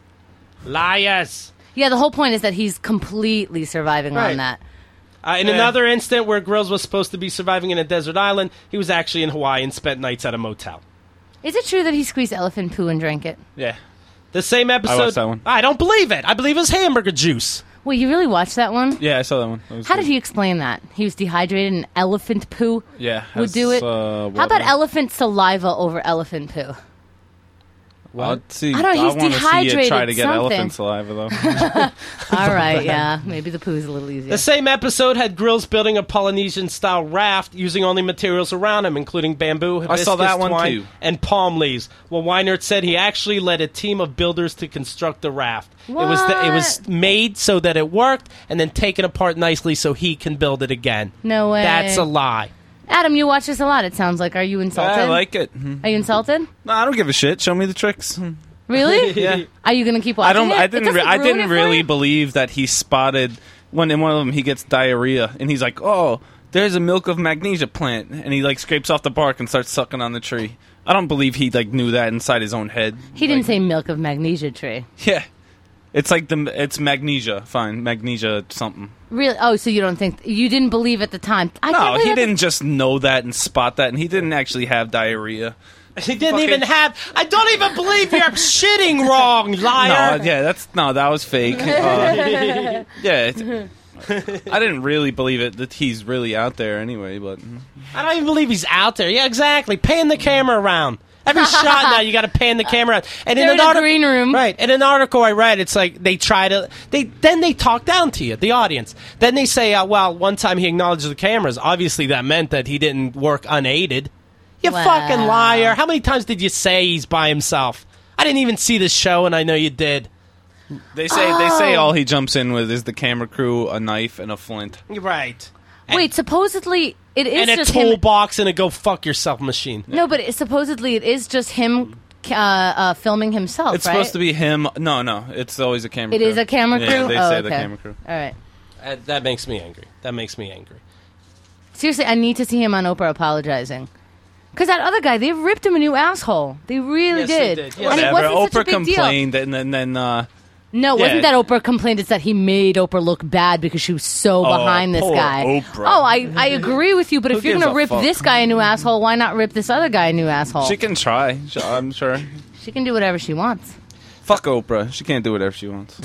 Yeah, the whole point is that he's completely surviving on that. In another instant where Grylls was supposed to be surviving in a desert island, he was actually in Hawaii and spent nights at a motel. Is it true that he squeezed elephant poo and drank it? Yeah. The same episode... I watched that one. I don't believe it. I believe it was hamburger juice. Wait, you really watched that one? Yeah, I saw that one. How did he explain that? He was dehydrated and elephant poo would do it? How about elephant saliva over elephant poo? Well, see, I don't know, he's want to see you try to get something. elephant saliva, though. All right, yeah. Maybe the poo's a little easier. The same episode had Grylls building a Polynesian-style raft using only materials around him, including bamboo, hibiscus, twine, and palm leaves. Well, Weinert said he actually led a team of builders to construct the raft. What? It was made so that it worked, and then taken apart nicely so he can build it again. No way. That's a lie. Adam, you watch this a lot, it sounds like. Are you insulted? I like it. Are you insulted? No, I don't give a shit. Show me the tricks. Really? Yeah. Are you going to keep watching it? I didn't really believe that he spotted when in one of them he gets diarrhea and he's like, "Oh, there's a milk of magnesia plant," and he like scrapes off the bark and starts sucking on the tree. I don't believe he like knew that inside his own head. He didn't say milk of magnesia tree. Yeah. It's like it's magnesia. Fine, magnesia something. Really? Oh, so you didn't believe at the time? No, he didn't just know that and spot that, and he didn't actually have diarrhea. He didn't even have. I don't even believe you're shitting wrong, liar. That was fake. I didn't really believe it that he's really out there anyway, but I don't even believe he's out there. Yeah, exactly. Pan the camera around. Every shot now, you got to pan the camera around. And in a green room, right? In an article I read, it's like they talk down to you, the audience. Then they say, well, one time he acknowledged the cameras. Obviously, that meant that he didn't work unaided. You fucking liar! How many times did you say he's by himself? I didn't even see this show, and I know you did. They say all he jumps in with is the camera crew, a knife, and a flint. Right. Wait, supposedly it is and just a toolbox and a go fuck yourself machine. No, but supposedly it is just him filming himself. It's supposed to be him. No, it's always a camera. It is a camera crew. Yeah, they say the camera crew. All right. That makes me angry. Seriously, I need to see him on Oprah apologizing. Because that other guy, they ripped him a new asshole. They really did. They did. And it wasn't Oprah such a big complained, deal. and then no, it wasn't that Oprah complained. It's that he made Oprah look bad because she was so behind this poor guy. Oprah. Oh, I agree with you, but if you're going to rip this guy a new asshole, why not rip this other guy a new asshole? She can try, I'm sure. She can do whatever she wants. Fuck Oprah. She can't do whatever she wants.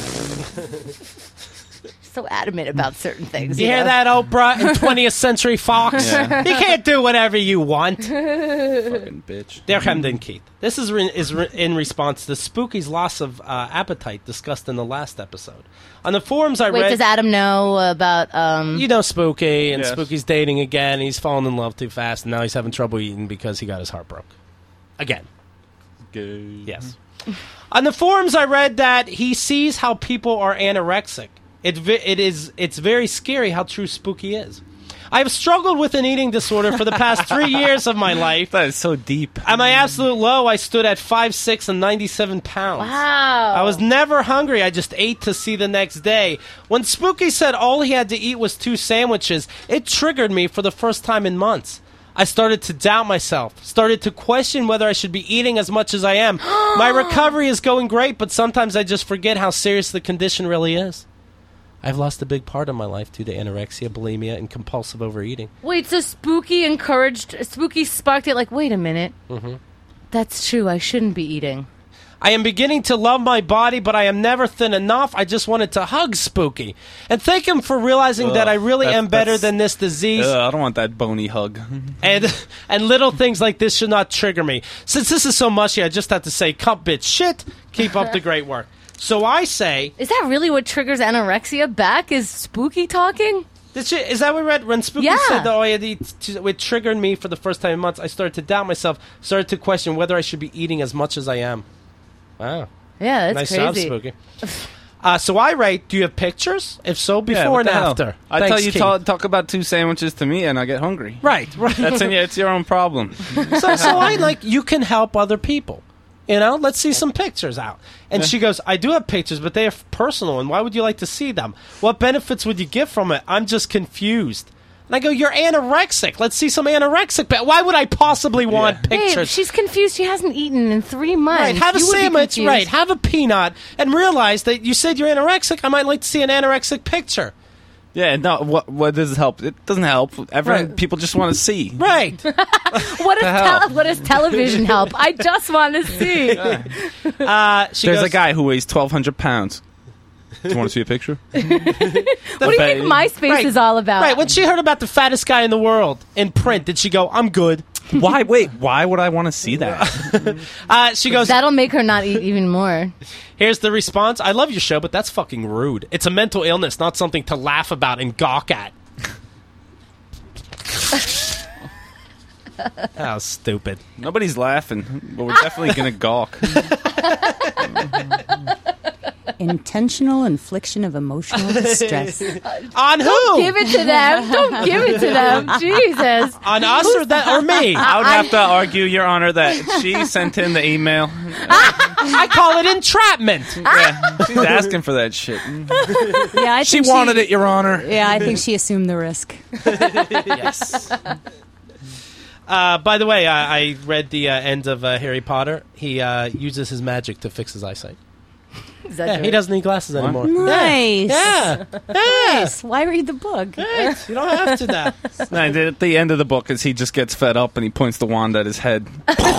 So adamant about certain things. You hear that, Oprah? In 20th Century Fox? Yeah. You can't do whatever you want. Fucking bitch. Der Hemden Keith. This is in response to Spooky's loss of appetite discussed in the last episode. On the forums I read... Wait, does Adam know about... You know Spooky, and yes. Spooky's dating again. He's fallen in love too fast, and now he's having trouble eating because he got his heart broke. Again. Good. Yes. On the forums I read that he sees how people are anorexic. It's very scary how true Spooky is. I have struggled with an eating disorder for the past 3 years of my life. That is so deep. At my absolute low, I stood at 5'6" and 97 pounds. Wow. I was never hungry. I just ate to see the next day. When Spooky said all he had to eat was 2 sandwiches, it triggered me for the first time in months. I started to doubt myself, started to question whether I should be eating as much as I am. My recovery is going great, but sometimes I just forget how serious the condition really is. I've lost a big part of my life due to anorexia, bulimia, and compulsive overeating. Wait, so Spooky sparked it like, wait a minute. Mm-hmm. That's true, I shouldn't be eating. I am beginning to love my body, but I am never thin enough. I just wanted to hug Spooky and thank him for realizing that I really am better than this disease. I don't want that bony hug. and little things like this should not trigger me. Since this is so mushy, I just have to say, cunt bitch shit, keep up the great work. So I say... Is that really what triggers anorexia back? Is Spooky talking? Is that what we read? When Spooky said that I had to eat, it triggered me for the first time in months. I started to doubt myself, started to question whether I should be eating as much as I am. Wow. Yeah, that's crazy. Nice job, Spooky. So I write, do you have pictures? If so, before and after. I tell you, talk about 2 sandwiches to me and I get hungry. Right. It's your own problem. So I you can help other people. You know, let's see some pictures out. And she goes, I do have pictures, but they are personal, and why would you like to see them? What benefits would you get from it? I'm just confused. And I go, you're anorexic. Let's see some anorexic. Why would I possibly want pictures? Babe, she's confused. She hasn't eaten in 3 months. Right, have a sandwich, right, have a peanut, and realize that you said you're anorexic. I might like to see an anorexic picture. Yeah, no, what does it help? It doesn't help. People just want to see. Right. What does television help? I just want to see. There's a guy who weighs 1,200 pounds. Do you want to see a picture? What do you think MySpace is all about? Right, when she heard about the fattest guy in the world in print, did she go, I'm good? Why? Wait, why would I want to see that? She goes... That'll make her not eat even more. Here's the response. I love your show, but that's fucking rude. It's a mental illness, not something to laugh about and gawk at. How stupid. Nobody's laughing, but we're definitely going to gawk. Intentional infliction of emotional distress. On who? Don't give it to them. Don't give it to them. Jesus. On us or me? I would have to argue, Your Honor, that she sent in the email. I call it entrapment. Yeah, she's asking for that shit. Yeah, she wanted it, Your Honor. Yeah, I think she assumed the risk. Yes. By the way, I read the end of Harry Potter. He uses his magic to fix his eyesight. Is that he doesn't need glasses anymore. Nice. Yeah. Nice. Why read the book? Right. You don't have to now. No, at the end of the book is he just gets fed up and he points the wand at his head.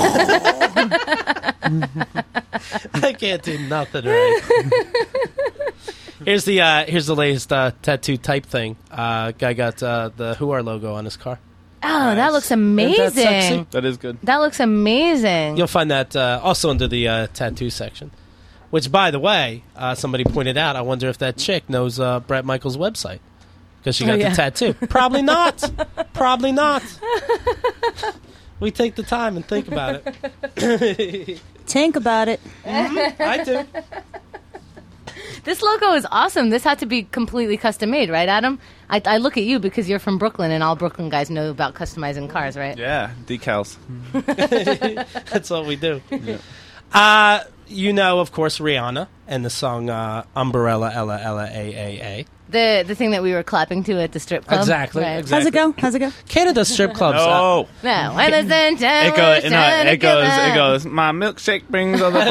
I can't do nothing right. Here's the latest tattoo type thing. Guy got the Who Are logo on his car. Oh, nice. That looks amazing. That is good. That looks amazing. You'll find that also under the tattoo section. Which, by the way, somebody pointed out, I wonder if that chick knows Bret Michaels' website. Because she got the tattoo. Probably not. Probably not. We take the time and think about it. Think about it. Mm-hmm. I do. This logo is awesome. This had to be completely custom made, right, Adam? I look at you because you're from Brooklyn, and all Brooklyn guys know about customizing cars, right? Yeah, decals. That's what we do. Yeah. You know, of course, Rihanna and the song Umbrella, Ella, Ella, A. The thing that we were clapping to at the strip club? Exactly. Right. Exactly. How's it go? Canada strip clubs. No. No. It goes, my milkshake brings all the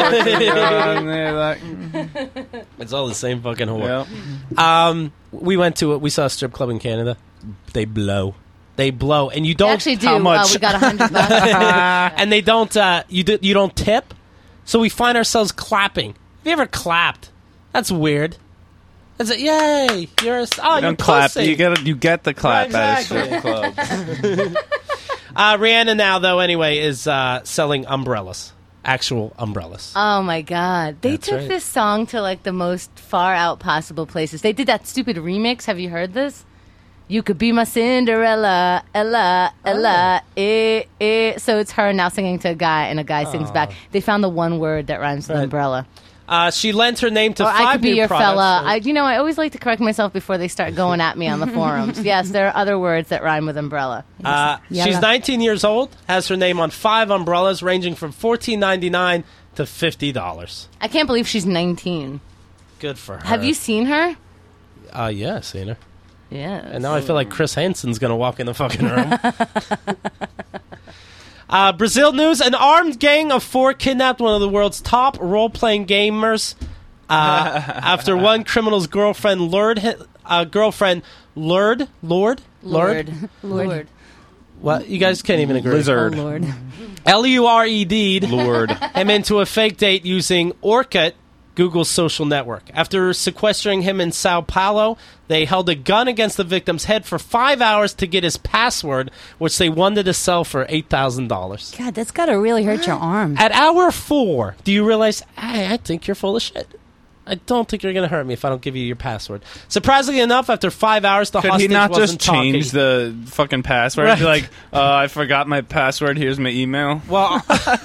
It's all the same fucking whore. Yep. We saw a strip club in Canada. They blow. And you don't... They actually do. How much? We got $100. And they don't... You don't tip. So we find ourselves clapping. Have you ever clapped? That's weird. That's it. Yay! You're clap. pussy. You get the clap Right, exactly. At a strip club. Rihanna now, though, anyway, is selling umbrellas. Actual umbrellas. Oh, my God. They That's took right. this song to, like, the most far-out possible places. They did that stupid remix. Have you heard this? You could be my Cinderella, Ella, Ella, So it's her now singing to a guy, and a guy sings back. They found the one word that rhymes with umbrella. She lent her name to Or 5 I could be new your products. fella. I always like to correct myself before they start going at me on the forums. Yes, there are other words that rhyme with umbrella. She's 19 years old, has her name on 5 umbrellas ranging from $14.99 to $50. I can't believe she's 19. Good for her. Have you seen her? Yeah, I've seen her. Yeah. And now I feel like Chris Hansen's going to walk in the fucking room. Brazil news. An armed gang of 4 kidnapped one of the world's top role-playing gamers after one criminal's girlfriend lured. What? You guys can't even agree. Lizard. Oh, Lord. Lured. Lured. Him into a fake date using Orkut, Google's social network. After sequestering him in Sao Paulo, they held a gun against the victim's head for 5 hours to get his password, which they wanted to sell for $8,000. God, that's got to really hurt your arm. At hour 4, do you realize, I think you're full of shit. I don't think you're going to hurt me if I don't give you your password. Surprisingly enough, after 5 hours, the Could hostage he not wasn't just change talking. the fucking password? Right. Be like, I forgot my password. Here's my email. Well,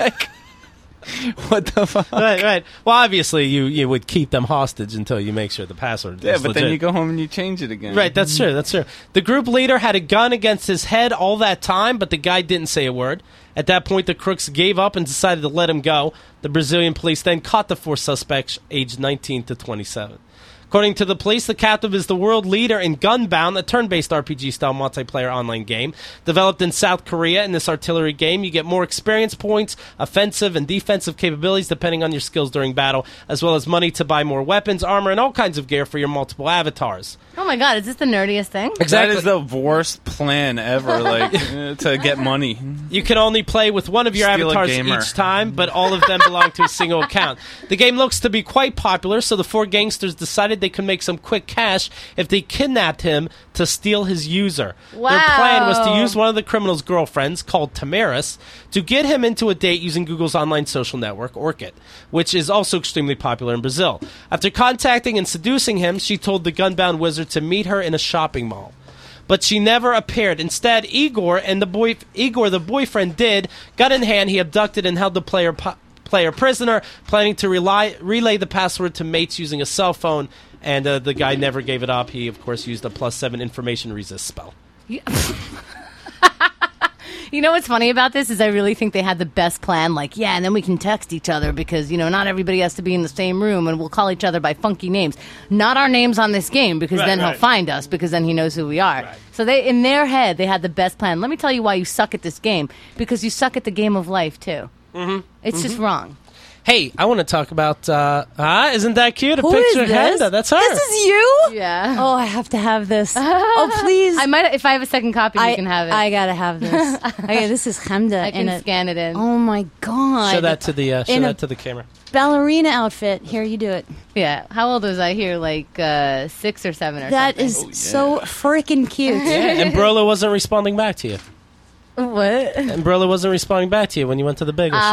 What the fuck? right. Well, obviously, you would keep them hostage until you make sure the password Yeah, is but legit. then you go home and you change it again. Right, that's true. The group leader had a gun against his head all that time, but the guy didn't say a word. At that point, the crooks gave up and decided to let him go. The Brazilian police then caught the 4 suspects, aged 19 to 27. According to the police, the captive is the world leader in Gunbound, a turn-based RPG-style multiplayer online game. Developed in South Korea, in this artillery game, you get more experience points, offensive and defensive capabilities depending on your skills during battle, as well as money to buy more weapons, armor, and all kinds of gear for your multiple avatars. Oh my God, is this the nerdiest thing? That is the worst plan ever, to get money. You can only play with one of your Steal a avatars gamer. each time, but all of them belong to a single account. The game looks to be quite popular, so the 4 gangsters decided they could make some quick cash if they kidnapped him to steal his user. Wow. Their plan was to use one of the criminal's girlfriends, called Tamaris, to get him into a date using Google's online social network, Orkut, which is also extremely popular in Brazil. After contacting and seducing him, she told the gunbound wizard to meet her in a shopping mall. But she never appeared. Instead, Igor, the boyfriend, did. Gun in hand, he abducted and held the player prisoner, planning to relay the password to mates using a cell phone. And the guy never gave it up. He, of course, used a +7 information resist spell. You know what's funny about this is I really think they had the best plan. Like, yeah, and then we can text each other because, not everybody has to be in the same room, and we'll call each other by funky names. Not our names on this game, because then he'll find us, because then he knows who we are. Right. So in their head, they had the best plan. Let me tell you why you suck at this game. Because you suck at the game of life, too. Mm-hmm. It's just wrong. Hey, I want to talk about. Isn't that cute? A Who picture is of this? Henda. That's her. This is you? Yeah. Oh, I have to have this. Oh, please. I might. If I have a second copy, you can have it. I gotta have this. Okay, this is Hemda. I can scan it in. Oh my god! Show that to the. Show that to the camera. Ballerina outfit. Here, you do it. Yeah. How old was I here? Like 6 or 7 or That something. is so freaking cute. Yeah, and Brilla wasn't responding back to you. What? And Brilla wasn't responding back to you when you went to the bagel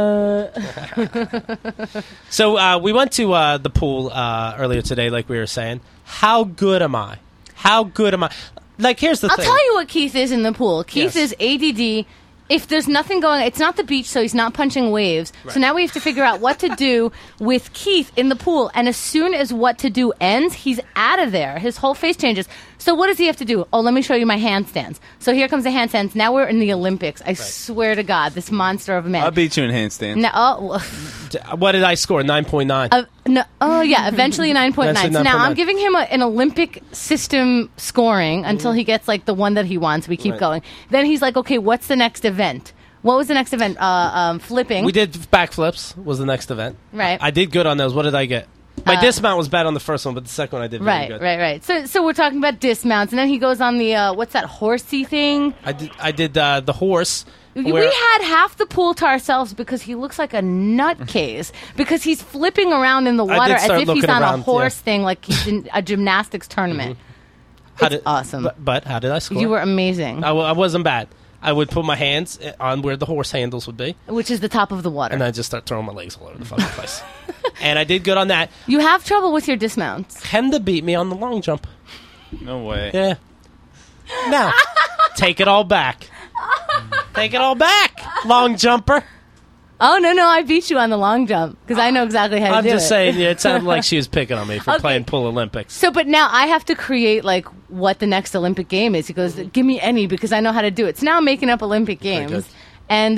shop. So we went to the pool earlier today, like we were saying. How good am I? How good am I? Like, here's the thing. I'll tell you what Keith is in the pool. Keith Yes. is ADD. If there's nothing going, it's not the beach, so he's not punching waves. Right. So now we have to figure out what to do with Keith in the pool. And as soon as what to do ends, he's out of there. His whole face changes. So what does he have to do? Oh, let me show you my handstands. So here comes the handstands. Now we're in the Olympics. I swear to God, this monster of a man. I'll beat you in handstands. No, What did I score? 9.9. no, oh yeah, eventually 9.9. Eventually So now 9.9. I'm giving him an Olympic system scoring until he gets like the one that he wants. We keep Right. going. Then he's like, okay, what's the next event? What was the next event? Flipping. We did backflips was the next event. Right. I did good on those. What did I get? My dismount was bad on the first one, but the second one I did very good. Right. So we're talking about dismounts, and then he goes on the what's that horsey thing? I did the horse. We had half the pool to ourselves because he looks like a nutcase because he's flipping around in the I water did as start if he's looking on around, a horse yeah. thing, like he's in a gymnastics tournament. How awesome. But how did I score? You were amazing, I wasn't bad. I would put my hands on where the horse handles would be, which is the top of the water. and I just start throwing my legs all over the fucking place. And I did good on that. You have trouble with your dismounts. Hemda beat me on the long jump. No way. Yeah. Now, take it all back. Take it all back, long jumper. Oh, no, I beat you on the long jump because I know exactly how to I'm do it. just saying, it sounded like she was picking on me for Okay. playing Pool Olympics. So, but now I have to create, like, what the next Olympic game is. He goes, give me any because I know how to do it. So now I'm making up Olympic Very games. good. And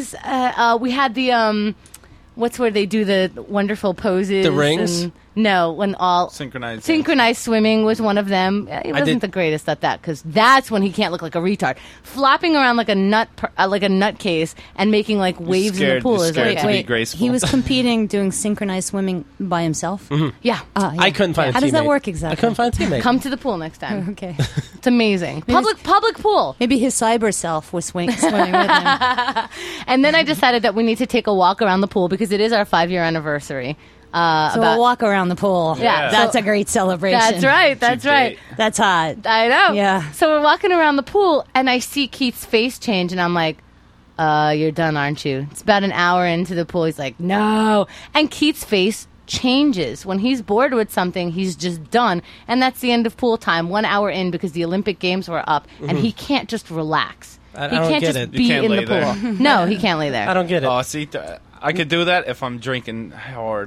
we had the, what's where they do the wonderful poses? The rings? And, no, when all... Synchronized swimming was one of them. He wasn't the greatest at that because that's when he can't look like a retard. Flopping around like a nutcase and making like waves in the pool is scared like to be graceful. He was competing, doing synchronized swimming by himself. Mm-hmm. yeah. Yeah. I couldn't find a teammate. How does that work exactly? I couldn't find a teammate. Come to the pool next time. Okay. It's amazing. Public pool. Maybe his cyber self was swimming with him. And then I decided that we need to take a walk around the pool because it is our 5-year anniversary. So we'll walk around the pool. Yeah. That's a great celebration. That's right. That's Cheap right. date. That's hot. I know. Yeah. So we're walking around the pool, and I see Keith's face change, and I'm like, you're done, aren't you? It's about an hour into the pool. He's like, no. And Keith's face changes. When he's bored with something, he's just done. And that's the end of pool time, 1 hour in, because the Olympic Games were up, and he can't just relax. I He don't can't get just it. be You can't in the lay there. pool. No, he can't lay there. I don't get it. Oh, see, I could do that if I'm drinking hard.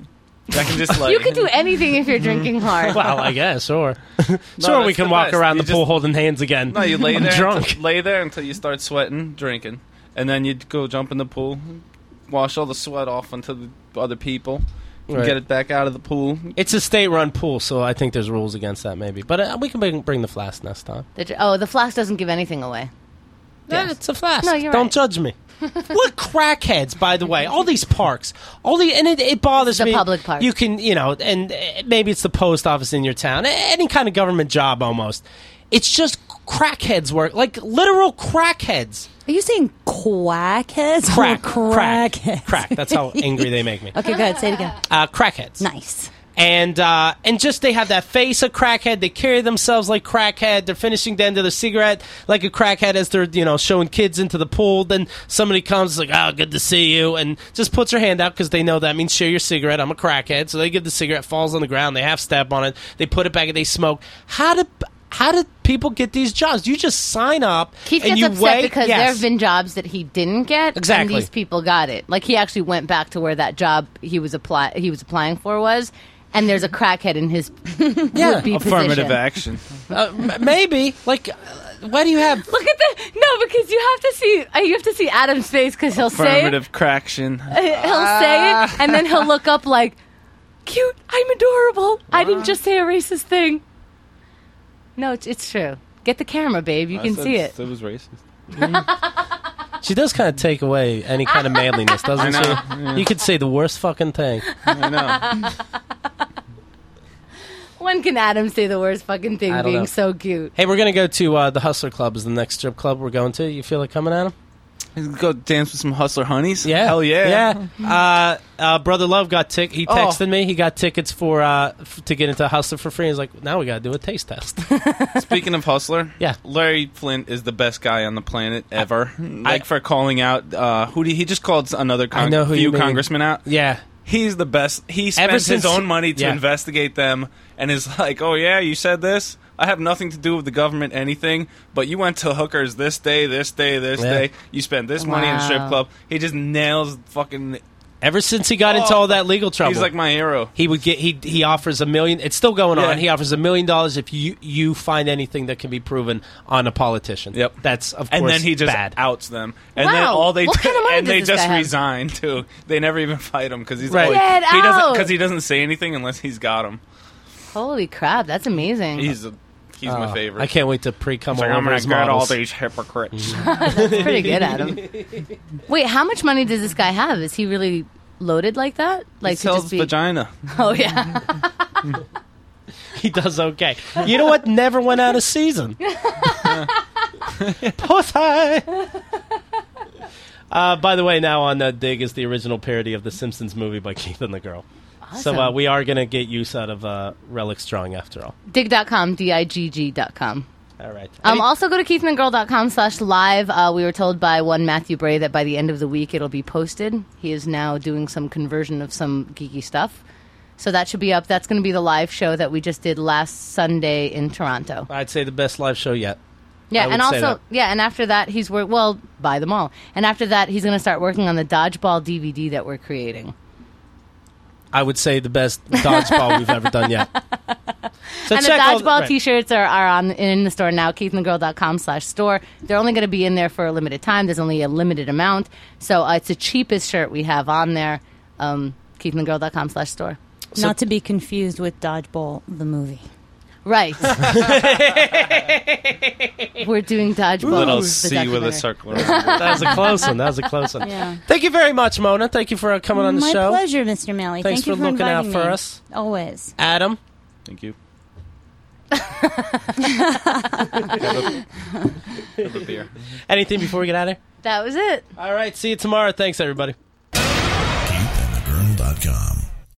I can just like You can do anything if you're drinking hard. Well, I guess, sure. Sure, that's we can the walk best. around You the pool just- holding hands again. No, you lay I'm there, drunk. lay there until you start sweating, drinking, and then you'd go jump in the pool, wash all the sweat off onto the other people, and Right. get it back out of the pool. It's a state-run pool, so I think there's rules against that, maybe. But we can bring the flask next time. The flask doesn't give anything away. Yeah, it's a flask. No, you're Don't right. judge me. What crackheads, by the way? All these parks, and it bothers The me. public park. You can, and maybe it's the post office in your town, any kind of government job almost. It's just crackheads work, like literal crackheads. Are you saying quackheads? Crack, or crackheads? crack. That's how angry they make me. Okay, go ahead. Say it again. Crackheads. Nice. And just they have that face of crackhead. They carry themselves like crackhead. They're finishing the end of their cigarette like a crackhead as they're showing kids into the pool. Then somebody comes like, "Oh, good to see you," and just puts her hand out because they know that means share your cigarette. I'm a crackhead, so they give the cigarette, falls on the ground. They half step on it. They put it back and they smoke. How did people get these jobs? You just sign up Keith and gets you upset wait. because Yes. there have been jobs that he didn't get, Exactly. and these people got it. Like he actually went back to where that job he was applying for was, and there's a crackhead in his would-be Affirmative position. action. Maybe like. Why do you have? Look at because you have to see Adam's face because he'll say it, Affirmative craction. he'll say it, and then he'll look up like, "Cute, I'm adorable. I didn't just say a racist thing." No, it's true. Get the camera, babe. You can see it. It was racist. She does kind of take away any kind of manliness, doesn't she? Yeah. You could say the worst fucking thing. I know. When can Adam say the worst fucking thing I don't being know. so cute? Hey, we're going to go to the Hustler Club is the next strip club we're going to. You feel like coming, Adam? Go dance with some hustler honeys? Yeah. Hell yeah. Yeah. Brother Love got he texted me. He got tickets for to get into Hustler for free. He's like, now we got to do a taste test. Speaking of hustler, Yeah. Larry Flint is the best guy on the planet ever. For calling out, he just called another I know who you mean. congressman out. Yeah. He's the best. He spends his own money to yeah. investigate them and is like, oh yeah, you said this? I have nothing to do with the government, anything, but you went to hookers this day, this day, this day. You spent this money in a strip club. He just nails fucking... Ever since he got into all that legal trouble. He's like my hero. He would get he offers $1 million. It's still going on. He offers $1 million if you find anything that can be proven on a politician. Yep. That's of course and then he just bad. outs them. And Wow. then all they What kind of money and does they this just guy have? resign too. They never even fight him because he's Right. like, Get he doesn't out. because he doesn't say anything unless he's got him. Holy crap, that's amazing. He's my favorite. I can't wait to pre-come He's all like, I'm over gonna his get all models. these hypocrites. That's pretty good, Adam. Wait, how much money does this guy have? Is he really loaded like that? Like He to sells just be... vagina. Oh yeah. He does okay. You know what? Never went out of season. Pussy. By the way, now on Dig is the original parody of the Simpsons movie by Keith and the Girl. Awesome. So we are going to get use out of Relic Strong after all. Dig.com, digg.com. All right. Also go to keithandthegirl.com/live. We were told by one Matthew Bray that by the end of the week it'll be posted. He is now doing some conversion of some geeky stuff. So that should be up. That's going to be the live show that we just did last Sunday in Toronto. I'd say the best live show yet. Yeah, I would and say also, that. and after that, buy them all. And after that, he's going to start working on the Dodgeball DVD that we're creating. I would say the best dodgeball we've ever done yet. So And the check all Dodgeball T-shirts are in the store now, keithandthegirl.com/store. They're only going to be in there for a limited time. There's only a limited amount. So it's the cheapest shirt we have on there, keithandthegirl.com/store. Not to be confused with Dodgeball, the movie. Right. We're doing Dodgeball. Little the C with a documentary. circle. That was a close one. That was a close one. Yeah. Thank you very much, Mona. Thank you for coming on the My show. pleasure, Mr. Malley. Thanks Thank you for for looking out inviting for me. us. Always. Adam. Thank you. Have a beer. Anything before we get out of here? That was it. All right. See you tomorrow. Thanks, everybody. KeithAndTheGirl.com